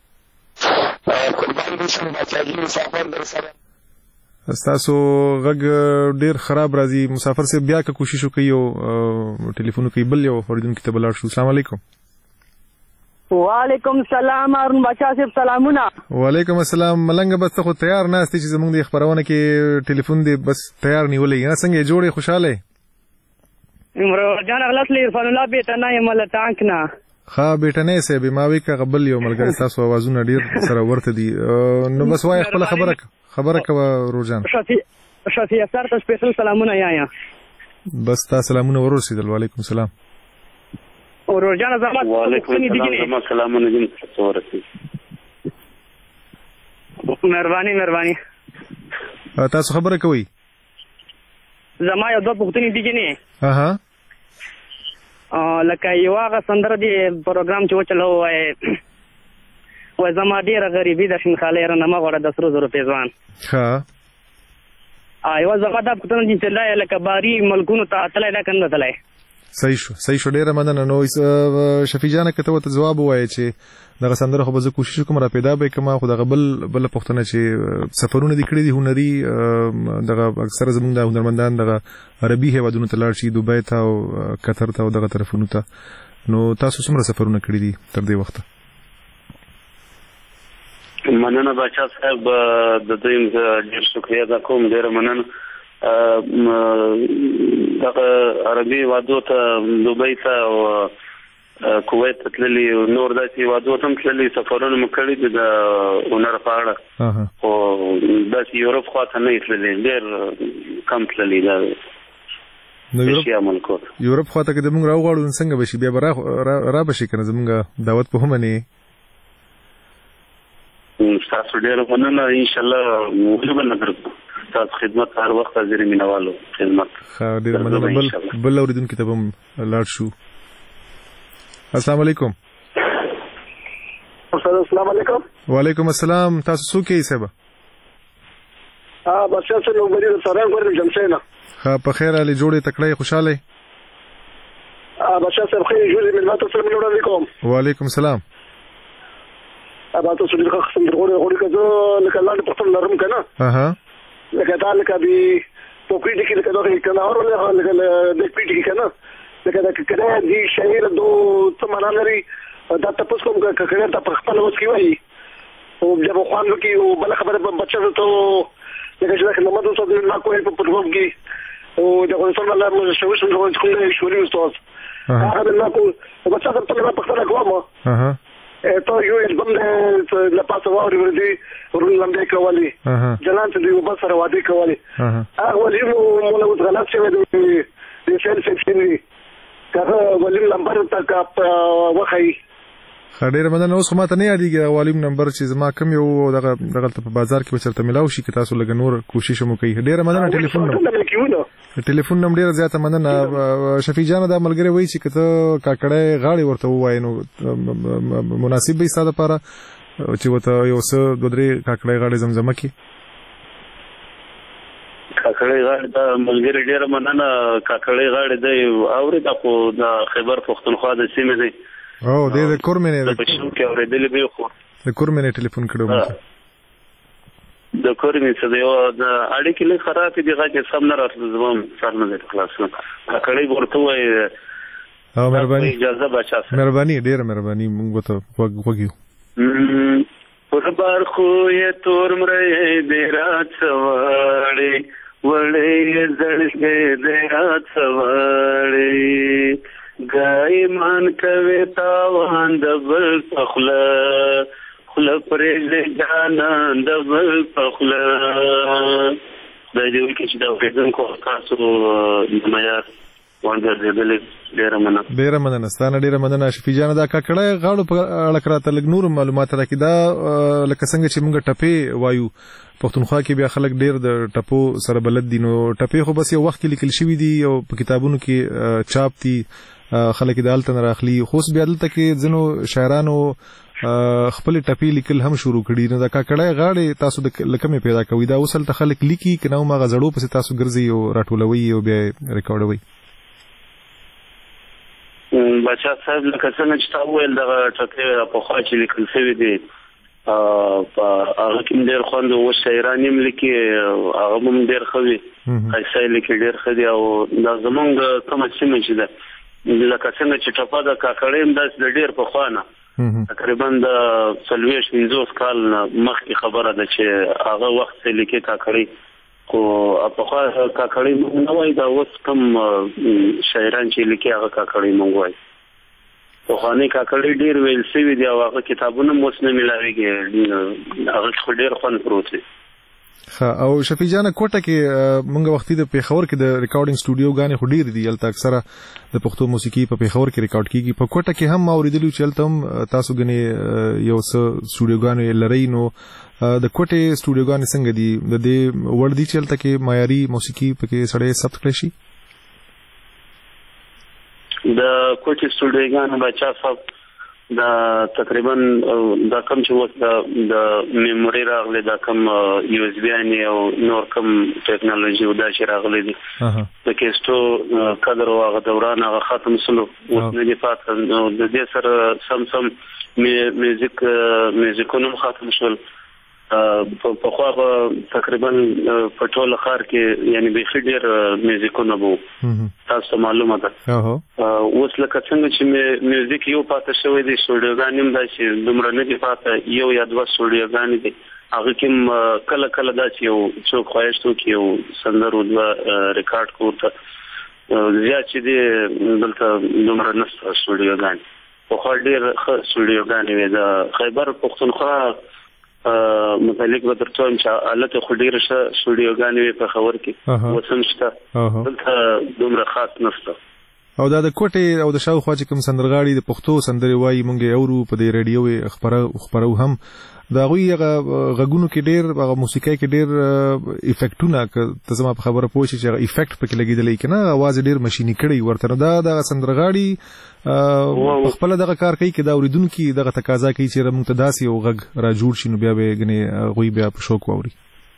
ستاسو غږ ډیر خراب راځي مسافر سے بیا که کوشش وکړي او ټلیفون کوي بل یو اوریدونکي ته بلاړ شو السلام علیکم وعلیکم السلام هارون بچا صاحب سلامونه. وعلیکم السلام. ملنګ بس ته خو تیار نه استې چې زمونږ د خبرونه کې ټلیفون دی بس تیار نیولې نه څنګه جوړې خوشاله عمر جان اغلط لې عرفان الله بیت نه یمل تانک نه ها بیت نه سه به ما وی کا قبل یو ملګری تاسو आवाजونه ډیر سره ورته دي نو بس وای خپل خبره خبره کوه روزان شفیع شفیع سره ته سپیشل سلامونه یا یا بس تاسو سلامونه ورسېدل. وعلیکم السلام. ورور جان زما وعلیکم السلام زما سلامونه جن ورسېدل. مهرباني مهرباني تاسو خبره کوي. زما یو دوه پوښتنې دي جنې. اها لکه یو هغه سندره دی پروګرام چې وچلو وای وای زما ډیره غریبي د شینخاله رانه ما غوړه د سرو زرو پیزوان. ها ایو زما دا پوښتنه دي چې لای لکه باری ملکونو ته تلای دا کنده تلای. صحیح شو صحیح شو ډیره مننه. نو شفیع جان کته ته جواب وایي چې دغه سندره خو به زه کوشش کوم را پیدا به کوم خو دغه بل بل پښتنه چې سفرونه دي کړی دي هنري دغه اکثر زمونږ د هنرمندان دغه عربي هیوادونو ته لاړ شي دوبۍ ته او قطر ته او دغه طرفونو ته. نو تاسو څومره سفرونه کړی دي تر دې وخته؟ مننه بچا صاحب د دوی ډیر شکریا دا کوم ډیر مننه. دغه عربي وادو ته دوبۍ ته او کویت ته تللي نور داسې وادو ته هم تللي سفرونه مو کړي دي د هنر په اړه خو داسې یورپ خواته نه تللي ډېر کم تللي دا ایشیا ملکو یورپ خواته که زموږ راوغواړو څنګه به شي بیا به را به شي که نه زموږ دعوت په هم نه ستاسو ډېره مننه انشاءالله ولې به نه درکو تاسو خدمت هر وخت حاضر مینوالو خدمت ښه ډېره مننه. بل بل اورېدونکي ته به هم لاړ شو. السلام علیکم. السلام علیکم. وعلیکم السلام. تاسو څوک یې صاحب؟ ها بچا څه نو مری سره ورته جمشینا. ها په خیر علي جوړې تکړه خوشاله. ا بچا سره خیر جوړې ملت سره منور علیکم. وعلیکم السلام. ابا تاسو دې خاص څنګه غوړې غوړې کزو لکه لاندې پښتون لرم کنه. اها لکه دا لکه دی په پیډ کې لکه دا کنه اور لکه د پیډ کې کنه لکه دا کړه دي شهیر دو څه معنا لري دا تاسو کوم کړه ته په خپل وس کې وایي او جب خوان کې او بل خبره بچو ته لکه چې دا نماز ته نه کوی په پروګرام کې او دا څنګه الله مو شوي څنګه کوم شوري استاد هغه نه کو بچا ته په خپل کومه اها ته یو البم له پاسه ووري وردي ورول لمبه کوالي جلان ته دی وبس سره وادي کوالي هغه ولې مو موږ غلط شوی دی د فعل فکشن کغه ولیم نمبر تک وخی خډیر مدن اوس خو ماته نه یادېږي ولیم نمبر چې زما کم یو دغه دغه په بازار کې چرته ملاو شي که تاسو لګ نور کوشش مو کوي. ډیر مدن ټلیفون نو ټلیفون نمبر ډیر زیاته مدن شفیع جان دا ملګری وایي چې کته کاکړې غاړي ورته وای نو مناسب به ستاسو لپاره چې وته یو څه دوه درې کاکړې غاړي زمزمه کی کاکړې غاړي دا ملګری ډیر مدن کاکړې غاړي دی اوري دا خو د خیبر پښتونخوا د سیمې دی او دې د کورمنه د پښتون کې اورېدلې به خو د کورمنه ټلیفون کړو مته د کورمنه څه دی او د اړیکې له خراب دي هغه چې سم نه راځي زموږ سر نه خلاص نه کړي ورته وای او مهرباني اجازه بچا مهرباني ډیر مهرباني موږ ته وګیو پر بار خو یې تور مړې دې رات سوړې وړې زړې دې رات سوړې ګای مان کوي تاوان د بل پخله خله پرې جانان د بل پخله د دې کې چې دا وګورم کو تاسو د معیار وانګر دې ډېر مننه ډېر مننه ستانه ډېر مننه شفیع جان دا ککړه غاړو په اړه کراته لګ نور معلومات راکې دا لکه څنګه چې موږ ټپې وایو پښتونخوا کې بیا خلک ډېر د ټپو سره بلد دي نو ټپې خو بس یو وخت کې لیکل شوی دي او په کتابونو کې چاپ دي خلک د الته راخلي خو بیا دلته کې ځنو شاعرانو خپل ټپې لیکل هم شروع کړي نو دا ککړه غاړې تاسو د لکمې پیدا کوي دا اوسل ته خلک لیکي کنه ما غزړو پس تاسو ګرځي او راټولوي او بیا ریکارډوي بچا صاحب لکه څنګه چې تاسو ویل دا ټپې په خوا چې لیکل شوی دي هغه کوم ډېر خوند او شاعران هم لیکي هغه هم ډېر خوي قصې لیکي ډېر خدي او دا زمونږ کوم څه چې ده لکه څنګه چې ټپه د کاکړې هم داس د ډېر په خوانه تقریبا د څلوېښت پنځوس کال مخکې خبره ده چې هغه وخت لیکي کاکړي خو په خوا کاکړي موږ نه وایي دا اوس کوم شاعران چې لیکي هغه کاکړي موږ وایي پخواني کاکړي ډېر ویل شوي دي او هغه کتابونه هم اوس نه میلاویږي هغه کې ډېر خوند پروت دی او شفیع جان کوټه کې مونږ وختي د پیښور کې د ریکارډینګ سټوډیو غانې خو ډیر دي البته اکثره د پښتو موسیقي په پیښور کې ریکارډ کیږي په کوټه کې هم اوریدلو چې البته تاسو غني یو څه سټوډیو غانې لري نو د کوټه سټوډیو غانې څنګه دي د دې ور دي چې البته کې معیاري موسیقي پکې سړې ثبت کړی شي د کوټه سټوډیو غانې بچا صاحب دا تقریبا دا کم چې وس د د میموري راغلي دا کم یو اس بي ان او نور کم ټیکنالوژي ودا چې راغلي دي د کېستو قدر او هغه دوران هغه ختم سلو اوس نه دی پات نو د دې سره سم سم میوزیک میوزیکونو ختم شول په خو تقریبا په ټول خار کې یعنی به خډیر میوزیکونه وو تاسو معلومه ده اوس لکه څنګه چې میوزیک یو پاتې شوی دی سټوډیوګانې دا چې دومره نه دی پاتې یو یا دوه سټوډیوګانې دي هغه کې کله کله دا چې یو څوک خوښتو کې یو سندرو د ریکارډ کوته زیات چې دی دلته دومره نشته سټوډیوګانې په خو ډیر سټوډیوګانې وي د خیبر پښتونخوا متعلق به درته چې الته خو ډیر شه سټوډیوګانې په خبر کې وسم شته دلته دومره خاص نشته او دا د کوټه او د شاوخوا چې کوم سندرغاړي د پښتو سندري وایي مونږ اورو په دې رادیو خبره خبرو هم دا غوي غغونو کې ډیر هغه موسیقي کې ډیر افیکټونه ته زما په خبره پوه شي چې هغه افیکټ پکې لګیدلې کنه आवाज ډیر ماشيني کړي ورته دا د سندرغاړي خپل دغه کار کوي چې دا اوریدونکو دغه تقاضا کوي چې موږ ته داسې او غږ را جوړ شي نو بیا به غني غوي بیا په شوق ووري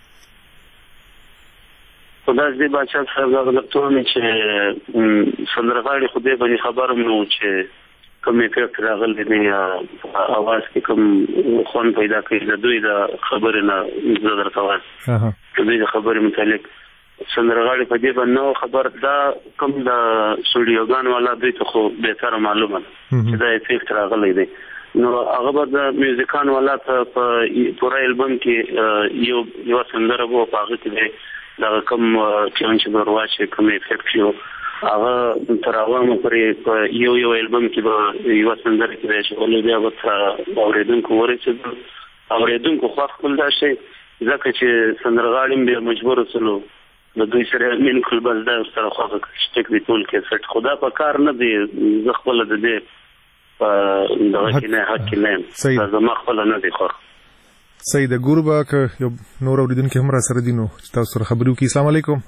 خدای دې بچا صاحب دا لپاره چې سندرغاړي خو دې باندې خبرم نو چې کومې فکر راغلی دی اواز کې کوم خون پیدا کوي د دوی د خبرې نه زه درته وایم د دوی د خبرې متعلق سندرغاړي په دې باندې خبر دا کوم د سټوډیوګان والا دوی ته خو بهتره معلومه چې دا افیکټ راغلی دی نو هغه به د میوزیکان والا ته په پوره البم کې یو یو سندره وو په هغه کې دا کوم چې موږ ورواچې کوم افیکټ یو هغه تر عوامو پرې یو یو البم کې به یو سندره کې چې ولې بیا به اوریدونکو ورسېدل اوریدونکو خو خپل دا شي ځکه چې سندرغاړي به مجبور وسلو د دوی سره من کول بس دا سره خو ټیک دی ټول کې سټ خدا په کار نه دی زه خپل د دې په دغه کې نه حق نه زه ما خپل نه دی خو سید ګوربا ک یو نور اوریدونکو هم را سره دي نو تاسو سره خبرو کې السلام علیکم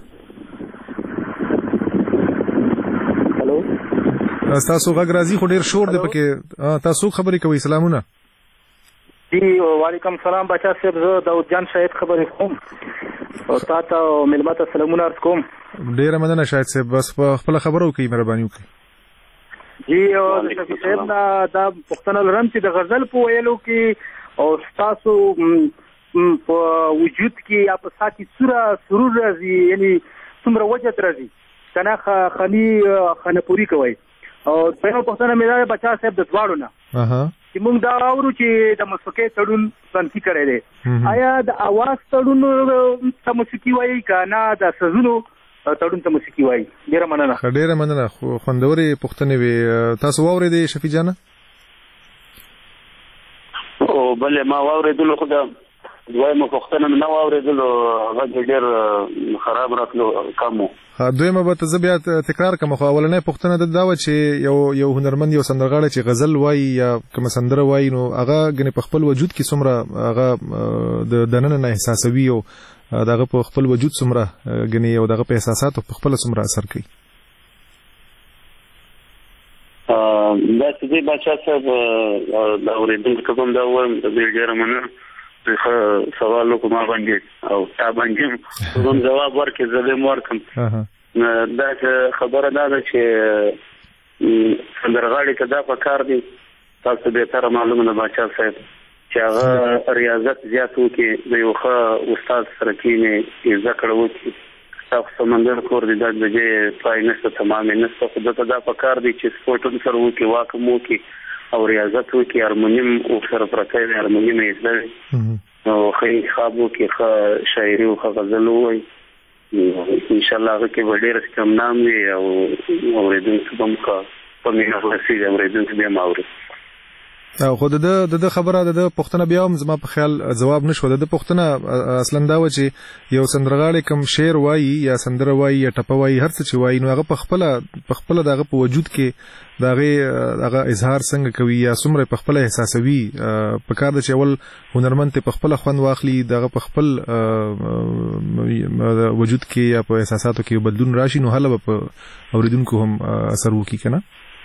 تاسو غږ راځي خو ډیر شور دی پکې تاسو خبرې کوي سلامونه جی وعلیکم السلام بچا صاحب زه داود جان شاهد خبرې کوم او تاسو ملمت سلامونه عرض کوم ډیر مننه شاهد صاحب بس خپل خبرو کوي مهرباني وکړئ جی او شفیع صاحب دا د پښتنو لرم چې د غزل په ویلو کې او تاسو په وجود کې یا په ساتي سوره سرور راځي یعنی څومره وجد راځي کنه خني خنپوري کوي او په پښتنه مې بچا صاحب د دواړو نه اها چې موږ دا اورو چې د موسیقي تړون بنتي کړی دی آیا د اواز تړون ته موسیقي وایي کنه د سزونو تړون ته موسیقي وایي ډیره مننه ډیره مننه خو خوندوري پښتنه وي تاسو واورېدې شفیع جان او بل ما واورېدل خو دا دویمه پښتنه نه واورېدل هغه ډېر خراب راتلو کمو دویمه به ته بیا تکرار کوم خو اولنې پښتنه د دا و چې یو یو هنرمند یو سندرغاړی چې غزل وایي یا کوم سندره وایي نو هغه غني په خپل وجود کې څومره هغه د دننه نه احساسوي او دغه په خپل وجود څومره غني او دغه په احساساتو په خپل څومره اثر کوي دا چې دی بچا صاحب دا ورېدل کوم دا وایم د ډېر مننه په سوالو کومه باندې او تا باندې کوم جواب ورکړي زه به ورکم دا خبره ده چې سندرغاړي کدا په کار دي تاسو به تر معلومه نه بچا صاحب چې هغه ریاضت زیات وکړي د یو ښه استاد سره کېني ذکر وکړي تاسو سمندر کور دي د دې پای نشته تمام نشته خو دا په کار دي چې سپورټ سره وکړي واکم وکړي او ریاضت وکړي هارمونیم ورسره پرته وي هارمونیم یې زده وي نو ښه انتخاب وکړي ښه شاعري او ښه غزل ووایي انشاءالله هغه کې به ډېر استمنام وي او اورېدونکي به هم ښه په مینه ورسېږي اورېدونکي بیا هم اوري خو د د خبره د پښتنه بیا هم زما په خیال جواب نشو د پښتنه اصلا دا و چې یو سندرغاړی کم شعر وایي یا سندره وایي یا ټپه وایي هر څه چې وایي نو هغه په خپل په خپل دغه په وجود کې دغه هغه اظهار څنګه کوي یا څومره په خپل احساسوي په کار د چول هنرمند په خپل خوند واخلي دغه په خپل وجود کې یا په احساساتو کې بدلون راشي نو هله په اوریدونکو هم اثر وکړي کنه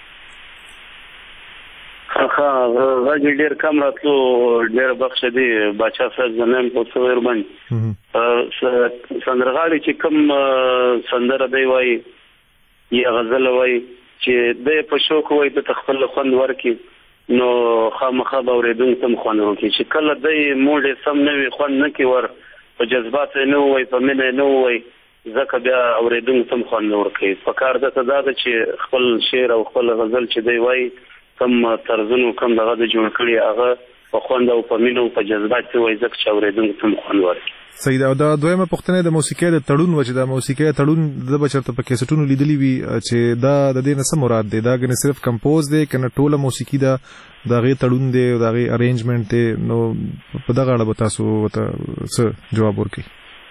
ها غږ ډېر کم راتلو ډېر بخښ دی باچا صاحب زنم په څویر باندې سندرغاړي چې کوم سندره دی وایي یا غزل وایي چې د په شوق وایي د خپل خوند ورکي نو خامخا به اورېدونکي ته خوند ورکړي چې کله دی موډ سم نه وي خوند نه کوي ور په جذبات نه وایي په مینه نه وایي ځکه بیا اورېدونکي ته خوند ورکړي په کار دته دا ده چې خپل شعر او خپل غزل چې دی وایي کم طرزونو کم دغه د جوړ کړي هغه په خوند او په مینه او په جذبات وایي ځکه چې اورېدونکي ته خوند ورکړي صحیح دا د دویمه پښتنه د موسیقۍ د تړون وجه د موسیقۍ تړون د بچرته په کیسټونو لیدلی وي چې دا د دې نه څه مراد دی دا غنه صرف کمپوز دی کنه ټوله موسیقي دا دغه تړون دی دغه ارینجمنت دی نو په دغه اړه تاسو ته څه جواب ورکړي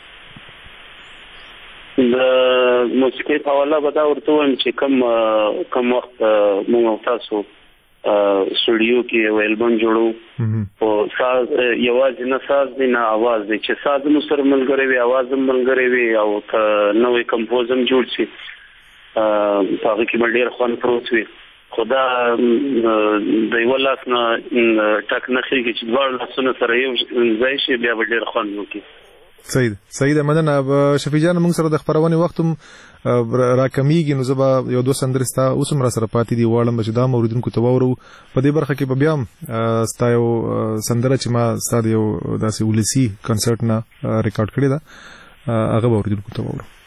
د موسیقۍ په حواله به دا ورته وایم چې کم کم وخت موږ تاسو سټوډیو کې یو البم جوړو او ساز یوازې نه ساز دی نه आवाज دی چې ساز مو سره ملګری وي आवाज هم ملګری وي او نوې کمپوز هم جوړ شي هغه کې ډېر خوند پروت وي خدا د یو لاس نه ټک نه خېږي چې دوه لاسونه سره یو ځای شي بیا ډېر خوند وکړي صحیح صحیح ده مدن شفیع جان موږ سره د خبرونه وخت هم راکمیږي نو زبا یو دوه سندرستا اوس هم را سره پاتې دی واړم چې دا موریدونکو ته وورو په دې برخه کې په بیا ستا یو سندره چې ما ستا یو داسې ولسی کنسرت نه ریکارډ کړی دا هغه موریدونکو ته وورو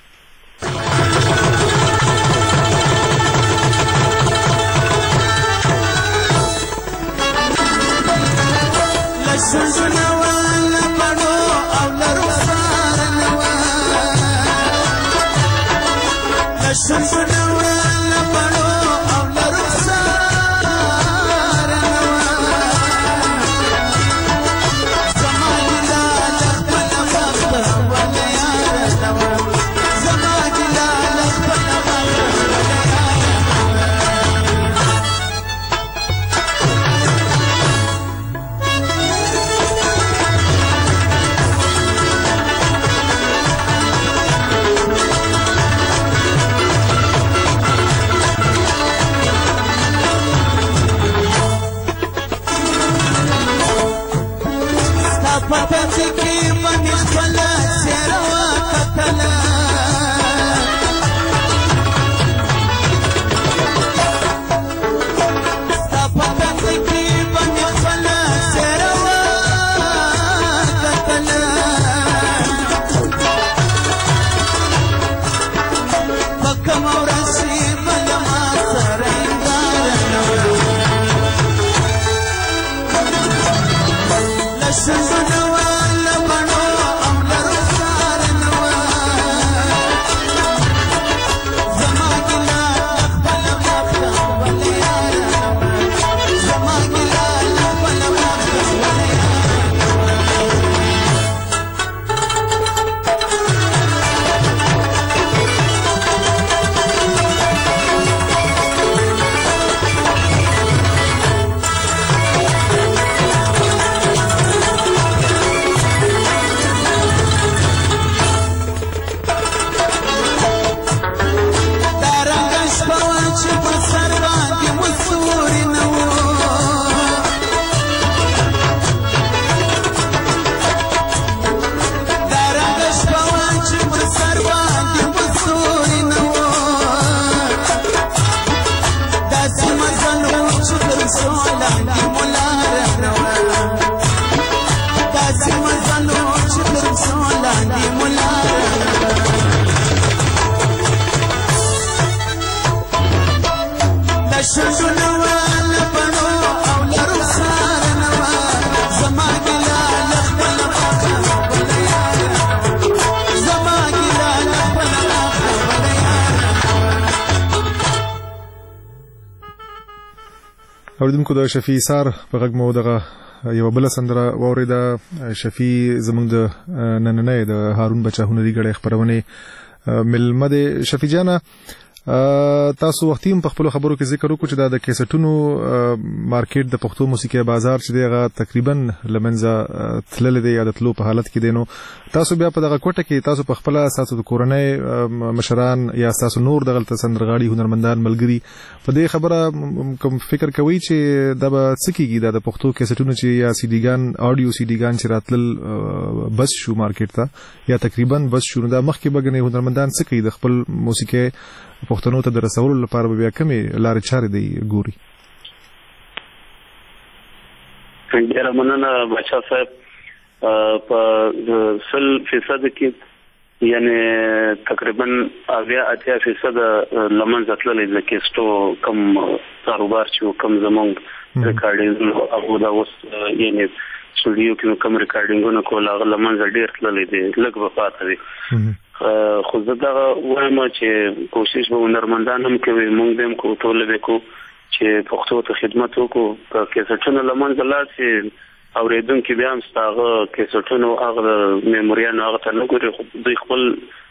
Listen to the one, the one, اوریدونکو د شفیع سار په غږ مو دغه یو بل سندره واوریده. شفیع زمونږ د نننۍ د هارون بچا هنري غړي خبرونه ملمه د شفیع جانا. تاسو وختیم په خپل خبرو کې ذکر وکړو چې د کیسټونو مارکیټ د پښتو موسیقي بازار چې دغه تقریبا لمنځه تلل دی یا د تلو په حالت کې دی. نو تاسو بیا په دغه کوټه کې تاسو په خپل اساسو د کورنۍ مشران یا تاسو نور دغه سندرغاړي هنرمندان ملګري په دې خبره کوم فکر کوي چې د سکیږي د پښتو کیسټونو چې یا سی ډیګان اډیو سی ډیګان چې راتل بس شو مارکیټ ته یا تقریبا بس شو. دا مخکې بګنې هنرمندان سکی د خپل موسیقي پښتنو ته د رسولو لپاره بیا کومې لارې چارې دی ګوري؟ ډېره مننه بچا صاحب. په سل فیصد کې یعنی تقریبا اویا اتیا فیصد لمنځه تللی د کیسټو کم کاروبار چې کوم زمونږ ریکارډینګ هغه دا اوس یعنی سټوډیو کې کوم ریکارډینګونه کول هغه لمنځه ډېر تللی دی، لږ به پاته دی. خو زه دغه وایم چې کوشش به هنرمندان هم کوي، موږ هم کوو، ټول به کوو چې پښتو ته خدمت وکړو. په کیسټونو لمنځه لاړ شي اورېدونکي بیا هم ستا هغه کیسټونو هغه میموریانو هغه ته نه ګوري، خو دوی خپل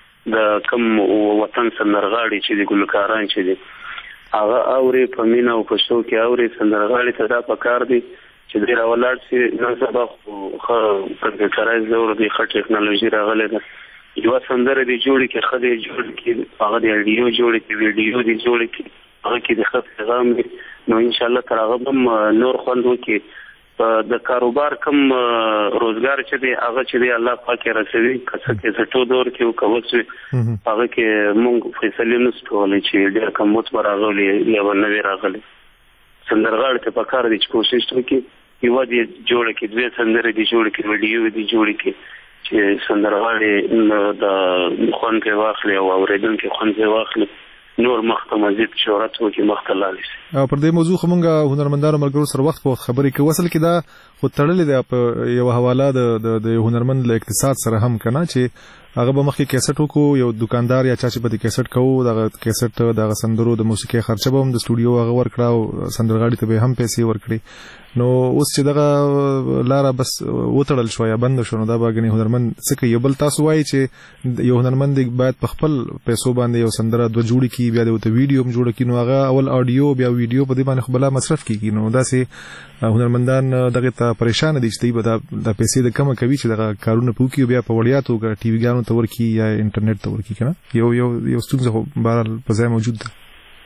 د کوم وطن سندرغاړي چې دي ګلوکاران چې دي هغه اوري، په مینه او په شوق کې اوري. سندرغاړي ته دا پکار دي چې دوی راولاړ شي. نن سبا خو کمپیوټرایز دور دی، ښه ټیکنالوژي راغلې ده. یو سندره دی جوړی کې خدای جوړ کې هغه دی ویډیو جوړ کې ویډیو دی جوړ کې هغه کې د خط پیغام دی. نو ان شاء الله تر هغه هم نور خوند وکي. د کاروبار کم روزګار چې دی هغه چې دی الله پاک رسوي. کڅه کې څټو دور کې وکوسوي هغه کې مونږ فیصله نستولې چې ډېر کم موت راغلي یا نوې راغلي. سندرغاړي ته پکار دي چې کوشش وکړي یو دی جوړ کې دوه سندره دی جوړ کې ویډیو دی جوړ کې چې سندرغاړي د خوند په واخلي او اوریدونکو خوند په واخلي، نور مخته مزید شهرت وکړي، مخته لاړ شي. او پر دې موضوع خمونږه هنرمندانو ملګرو سره وخت په وخت خبرې کوي. اصل کې دا خو تړلې ده په یو حواله د د هنرمند له اقتصاد سره هم کنه چې هغه به مخکې کیسټ وکړو، یو دکاندار یا چا چې په دې کیسټ کوو دغه کیسټ دغه سندرو د موسیقي خرچه به هم د سټوډیو هغه ورکړه او سندرغاړي ته به هم پیسې ورکړي. نو اوس چې دغه لاره بس وتړل شو یا بند شو، نو دا به غني هنرمند څه کوي؟ بل تاسو وایي چې یو هنرمند باید په خپل پیسو باندې یو سندره دوه جوړ کړي، بیا د ویډیو هم جوړ کړي، نو هغه اول اډیو بیا ویډیو په دې باندې خپل مصرف کیږي. نو دا سه هنرمندان دغه ته پریشان دي چې به د پیسې د کم کوي چې دغه کارونه پوکي بیا په وړیا توګه ټي وی ګانو ته ورکی یا انټرنیټ ته ورکی کنه. یو یو یو ستونزه خو بهر په ځای موجود ده.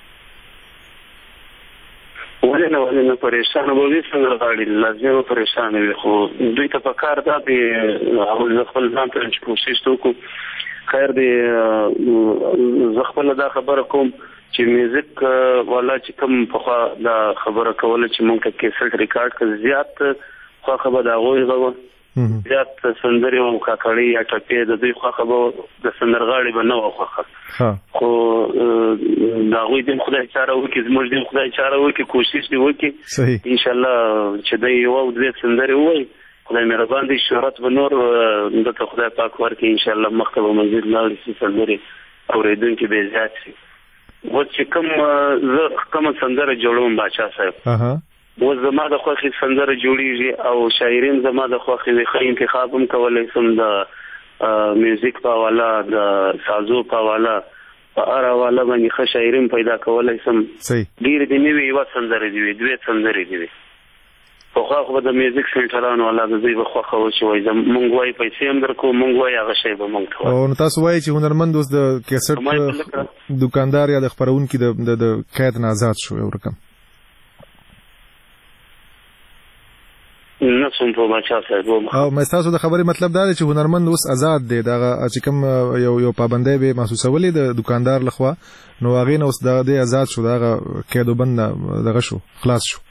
ولې نه ولې نه پریشان وي سندرغاړي، لازم پریشان وي، خو دوی ته پکار ده به اول خپل ځان ته کوشش وکړو. خیر دی زه خپل دا خبره کوم چې میوزیک والا چې کوم په دا خبره کوله چې مونږ کیسټ ریکارډ کړ زیات خو خبره دا غوي غو زیات سندري او کاکړي یا ټپې د دوی خو خبره د سندرغاړي به نه وخه. خو دا غوي د خدای چاره وکي، زموږ د خدای چاره وکي، کوشش دی وکي ان شاء الله چې د یو او دوه سندري وای خدای مهربان دي، شهرت به نور د خدای پاک ورکي ان شاء الله مخته مزید لاړ شي سندري اوریدونکو به زیات شي. و چې کوم زه کوم سندره جوړوم باچا صاحب و زما د خوخي سندره جوړیږي او شاعرین زما د خوخي وي، انتخاب هم کولای سم د میوزیک په والا د سازو په والا په اړه والا باندې ښه شاعرین پیدا کولای سم. ډیر دی نیوي یو سندره دی دوه سندره دی په خو د میوزیک سنټرانو والا د دوی په خوخه و چې وای مونږ وای پیسې هم درکو، مونږ وای هغه شی به مونږ ته. او تاسو وای چې هنرمند اوس د کیسټ دکاندار یا د خبرونکو د د قید نه آزاد شو یو رقم نه څوم په بچا صاحب. او مې تاسو د خبرې مطلب دا دی چې هنرمند اوس آزاد دی، دا چې کوم یو یو پابندۍ به محسوسولې د دکاندار لخوا، نو هغه نه اوس د آزاد شو، دا قید وبند دغه شو، خلاص شو.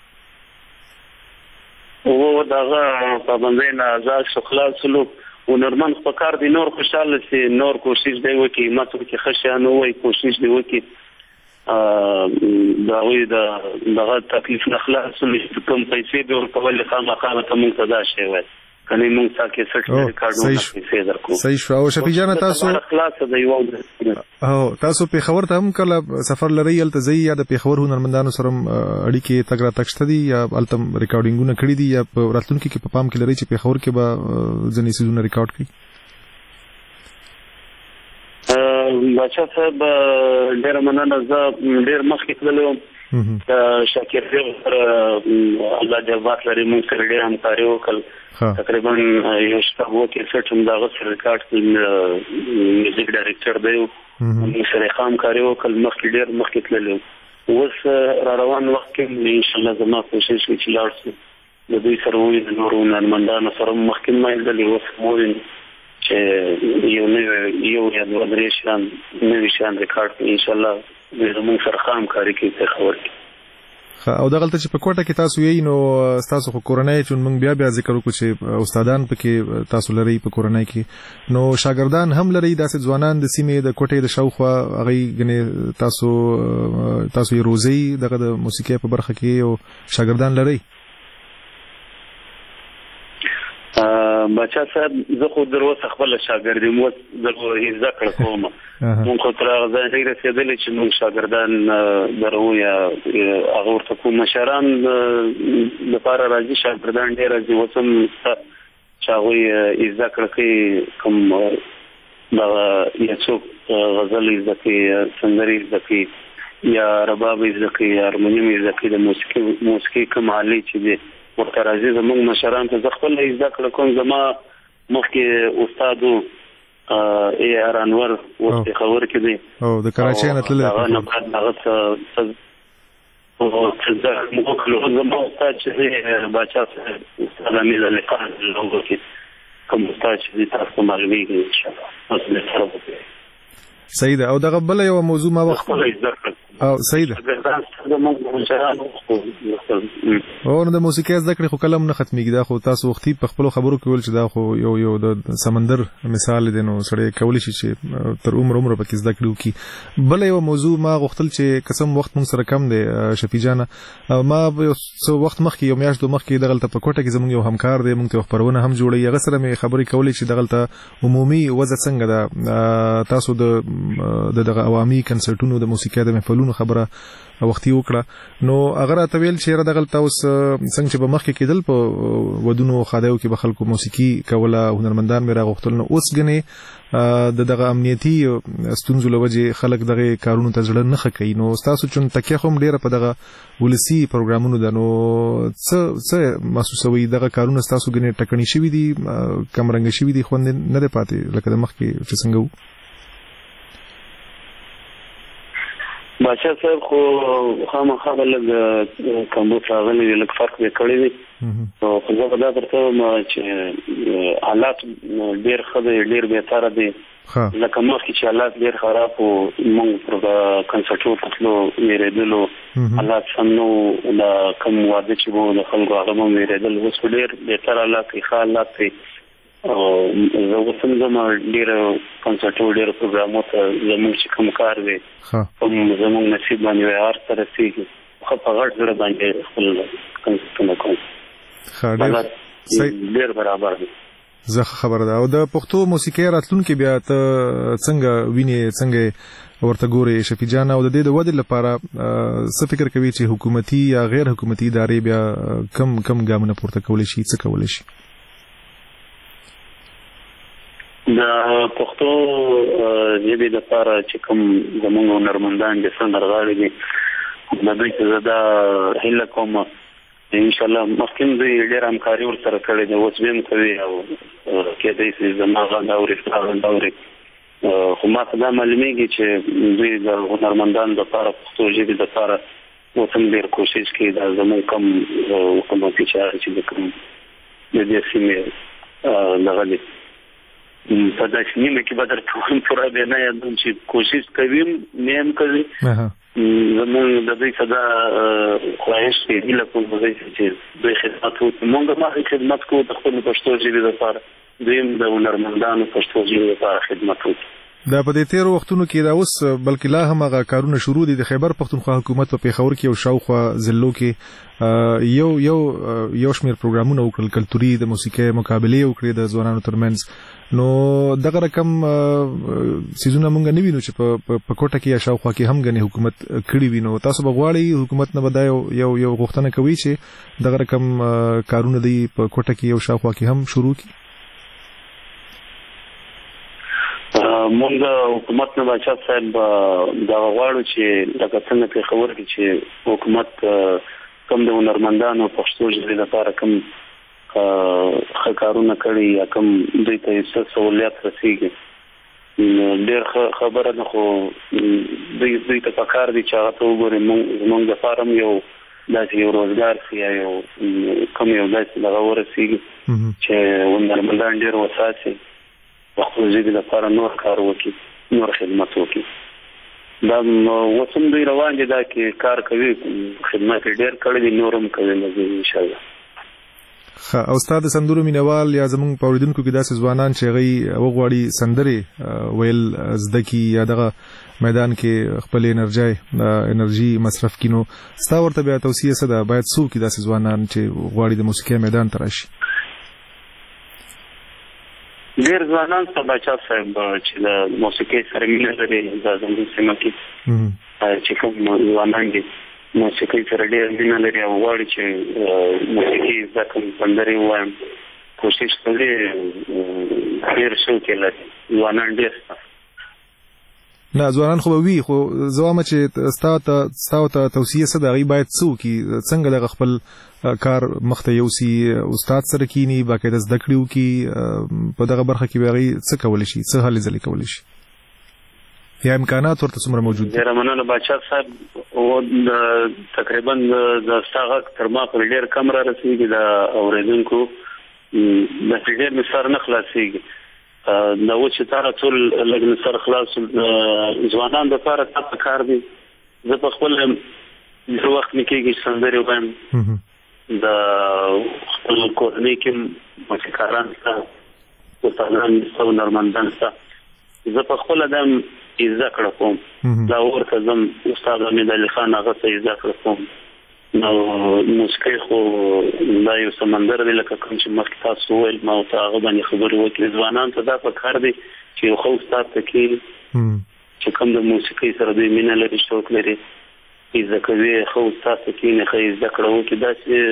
او دغه پابندۍ نه آزاد شو، خلاص شو. هنرمند په کار دی نور خوشاله سي، نور کوشش دی وکي، ماته کې خشانه وای کوشش دی وکي دا وی دا دغه تکلیف نه خلاص نشي، کوم پیسې به ورکول خامخا ته مونږ ته دا شی وای کني موږ تاکي سټ ریکارډونه پیسې درکو صحیح شو. او شفیع جان تاسو خلاص دی یو او تاسو په خبر ته هم کله سفر لري الته زی یا د پیښور هنرمندانو سره اړیکې تګ را تکشته دي یا الته ریکارډینګونه کړی دي یا په راتلونکي کې په پام کې لري چې پیښور کې به ځنې سيزونه ریکارډ کړي؟ بچا صاحب ډېر مننه. زه ډېر مخکې تللی شاکر سره الله دې وخت لري موږ سره ډېر همکاري وکړل. تقریبا یو شپږ وو سټ هم دغه سره ریکارډ کړل. میوزیک ډایرکټر دی موږ سره همکاري وکړل. مخکې ډېر مخکې تللی اوس را روان وخت کې ان شاء الله زما کوشش وکړي چې لاړ شم د دوی سره وي د نورو هنرمندانو سره مخکې مایل دلی اوس مو چې یو نوی یو یا دوه درې شیان نوي شیان ریکارډ کړي ان شاء الله زموږ سره ښه همکاري کوي په خبر کې. او دغلته چې په کوټه کې تاسو یې نو تاسو خو کورنۍ چې موږ بیا بیا ذکر وکړو چې استادان پکې تاسو لري په کورنۍ کې نو شاګردان هم لري داسې ځوانان د سیمې د کوټې د شاوخوا هغه غني تاسو تاسو یې روزي دغه د موسیقي په برخه کې او شاګردان لري؟ بچا صاحب زه خو دروسه خپل شاګرد یم او زه زده کړ کوم مونږ خو تر هغه ځای رسېدلی چې مونږ شاګردان درو یا هغه ورته کوم مشران لپاره راځي شاګردان ډېر راځي اوس هم چې هغوی زده کړه کوي کوم دغه یا څوک غزل زده کوي سندرې زده کوي یا رباب زده کوي یا هارمونیم زده کوي د موسیقي موسیقي کوم آلې چې دی ورته راځي زموږ مشران ته زه خپل زده کړه کوم. زما مخکې استادو ای آر انور اوس پېښور کې دی او د کراچۍ نه تللی هغه نه بعد هغه څه زه وکړو. زما استاد چې دی باچا صاحب استاد امیر علي خان لوګو کې کوم استاد چې دی تاسو معلومیږي ان شاء الله اوس نه سره وکړي. صحیح ده. او دغه بل یو موضوع ما وخت او صحیح ده او د موسیقي زده کړې خو کلم نه ختميږي. دا خو تاسو وختي په خپل خبرو کې ول چې دا خو یو یو د سمندر مثال دی نو سړی کولی شي چې تر عمر عمر پکې زده کړو کی. بل یو موضوع ما غوښتل چې قسم وخت مون سره کم دی شفیع جان ما یو څو وخت مخکې یو میاشت مخکې دغلته په کوټه کې زموږ یو همکار دی مونږ ته خبرونه هم جوړي هغه سره مې خبرې کولې چې دغلته عمومي وضع څنګه ده تاسو د دغه عوامي کنسرټونو د موسیقي د محفلونو خبره وختي وکړه نو هغه ته ویل چې را دغلته اوس څنګه چې په مخ کې کېدل په ودونو خادیو کې به خلکو موسیقي کوله هنرمندان مې راغوښتل نو اوس غني د دغه امنیتي ستونزو لوجه خلک دغه کارونو ته ځړن نه کوي نو تاسو چون تکیه هم ډیره په دغه ولسی پروګرامونو د نو څه څه محسوسوي دغه کارونه تاسو غني ټکنی شوی دي کم رنګ شوی دي خوند نه دی پاتې لکه د مخ کې چې څنګه وو؟ بادشاہ صاحب خو خامخا لږ کمبود راغلی دی لږ فرق یې کړی دی او خو زه به دا درته وایم چې حالات ډېر ښه دی ډېر بهتره دی لکه مخکې چې حالات ډېر خراب وو موږ پر کنسرټونو ته تلو ویرېدلو حالات سم نه وو د کوم واده چې وو د خلکو هغه هم ویرېدل اوس خو ډېر بهتره حالات دی ښه حالات دی او زه اوس هم ځم ډېرو کنسرټونو ډېرو پروګرامو ته زموږ چې کوم کار دی کوم زموږ نصیب باندې وی هر څه رسېږي ښه په غټ زړه باندې خپل کنسرټونه کوم ډېر برابر دی. زه خبره ده. او د پښتو موسیقي راتلونکي بیا ته څنګه ویني څنګه ورته ګوري شفیع جان او د دې د ودې لپاره څه فکر کوي چې حکومتي یا غیر حکومتي ادارې بیا کم کم ګامونه پورته کولی شي څه کولی شي؟ د پښتو ژبې لپاره چې کوم زموږ هنرمندان د سندرغاړي دي د دوی څخه زه دا هیله کوم انشاءالله مخکې دوی ډېر همکاري ورسره کړې ده اوس به هم کوي او کېدای شي زما غږ اوري ستا غږ اوري خو ما ته دا معلومیږي چې دوی د هنرمندانو لپاره پښتو ژبې لپاره اوس هم ډېر کوشش کوي دا زموږ کوم حکومتي چارې چې د کوم د دې سیمې دغه دي په داسې نیمه کې به درته هم پوره بیا نه یادوم چې کوشش کوي نه هم کوي زموږ د دوی څخه دا خواهش دی هیله کوم چې دوی خدمت وکړي موږ هم خدمت کوو د خپلو پښتو ژبې لپاره دوی هم د هنرمندانو پښتو ژبې لپاره خدمت وکړي دا په دې تیر وختونو کې دا اوس بلکې لا هم هغه کارونه شروع دي. د خیبر پښتونخوا حکومت په پیښور کې او شاوخوا ضلعو کې یو یو یو شمېر پروګرامونه وکړل، کلتوري د موسیقي مقابلې وکړې د ځوانانو ترمنځ. نو دغه رقم سیزونه مونږ نه وینو چې په کوټه کې یا شاوخوا کې هم غني حکومت کړی وینو. تاسو بغواړئ حکومت نه بدایو یو یو غوښتنه کوي چې دغه رقم کارونه دی په کوټه کې یو شاوخوا کې هم شروع کړي؟ مونږ حکومت نه بچا صاحب دا غواړو چې لکه څنګه په خبر کې چې حکومت کوم د هنرمندانو پښتو ژبې لپاره کوم خکارونه کړي یا کوم دوی ته څه سہولیت رسیږي، ډېر خبره نه خو دوی دوی ته پکار دي چې هغه ته وګوري. مونږ د فارم یو داسې یو روزګار سي یا یو کوم یو داسې دغه ورسیږي چې هنرمندان ډېر وساتي پښتو ژبې لپاره نور کار وکړي، نور خدمت وکړي. دا وسم دوی روان دي دا کې کار کوي، خدمت ډېر کړی دي، نور هم کوي ان شاء الله. او استاد سندرو مینوال یا زمونږ په اوریدونکو کې داسې ځوانان چې هغوی وغواړي سندرې ویل زده کړي یا دغه میدان کې خپل انرژي انرژي مصرف کړي، نو ستا ورته بیا توصیه څه ده؟ باید څوک داسې ځوانان چې غواړي د موسیقۍ میدان ته راشي؟ ډېر ځوانان ته بچا صاحب چې د موسیقۍ سره مینه لري، دا زموږ سیمه کې چې کوم ځوانان دي موسیقۍ سره ډېر مینه لري او غواړي چې موسیقي زده کړي، سندرې ووایم، کوشش کوي، ډېر شوق یې لري. ځوانان ډېر شته. نه ځوانان خو به وي، خو زه وایم چې ستا ته توصیه څه ده؟ هغوی باید څه وکړي؟ څنګه دغه خپل کار مخته یوسي؟ استاد سره کینی، باقاعده زده کړې وکړي، په دغه برخه کې به هغوی څه کولی شي، څه هلې ځلې کولی شي، یا امکانات ورته څومره موجود دي؟ ډېره مننه بادشاه صاحب. تقریبا د ستا غږ تر ما پورې ډېر کم را رسېږي، د اورېدونکو داسې ډېر مې سر نه خلاصېږي. دا اوس چې تا را ټول لږ مې سر خلاص. ځوانان دپاره تا په کار دي، زه په خپل ډېر وخت مې کېږي چې سندرې ووایم. د خپل کورنۍ کې موسیقاران شته، استادان شته، هنرمندان شته. زه په خپله دا زده کړه کوم، دا ورته ځم استاد حمید علي خان هغه ته زده کړه کوم. نو موسیقۍ خو دا یو سمندر دی، لکه کوم چې مخکې تاسو وویل، ما ورته هغه باندې خبرې وکړې. ځوانانو ته دا پکار دی چې یو ښه استاد ته کښېني چې کوم د موسیقۍ سره دوی مینه لري، شوق لري، زده کوي، ښه استاد ته کښېني، ښه زده کړه وکړي.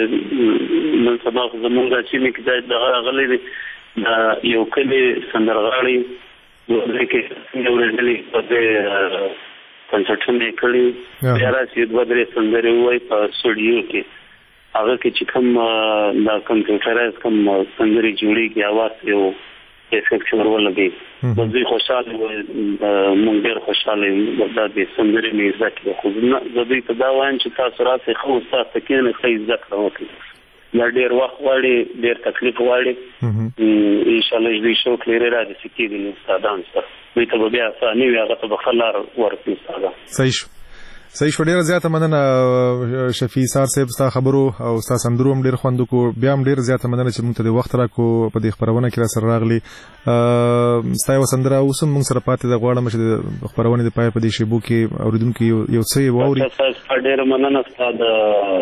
داسې نن سبا خو زموږ دا سیمې کې دا دغه راغلی دی، دا یو کلي سندرغاړي دوه کې څنګه ورغلي په دې کنسرټونه یې کړي، بیا راسي دوه درې سندرې ووایي په سټوډیو کې. هغه کې چې کوم دا کمپیوټرایز کوم سندرې جوړېږي، اواز یو افیکټ ورولګي، نو دوی خوشحاله وي، موږ ډېر خوشحاله یو. دا د سندرې مې زده کړې، خو زه دوی ته دا وایم چې تاسو راسئ، ښه استاد ته کښېنئ، ښه زده کړه وکړئ. دا ډېر وخت غواړي، ډېر تکلیف غواړي. انشاءالله دوی شوق لري را داسې کېږي استادان سره، دوی ته به بیا اساني وي، هغه ته به ښه لار ورکړي استادان. صحیح شو صحیح شو ډېره زیاته مننه شفیع سار صاحب، ستا خبرو او ستا سندرو هم ډېر خوند وکړو. بیا هم ډېره زیاته مننه چې موږ ته د وخت راکړو، په دې خپرونه کې را سره راغلي. ستا یوه سندره اوس هم موږ سره پاتې ده، غواړم چې د خپرونې د پای په دې شیبو کې اورېدونکي یو څه یې واوري. ډېره مننه ستا د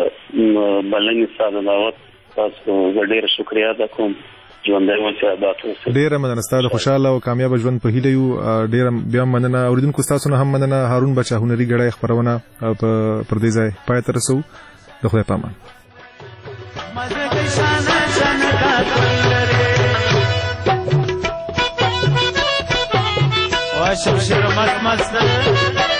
بلنې، ستا د دعوت، تاسو زه ډېره شکریه ادا کوم. ژوندی اوسئ، آباد اوسئ. ډېره مننه، ستا د خوشحاله او کامیابه ژوند په هیله یو. ډېره بیا مننه اورېدونکو ستاسو نه هم مننه. هارون بچا هنري ګړی خپرونه پر دې ځای پای ته رسوو. د خدای په امان. شمشیر مست مست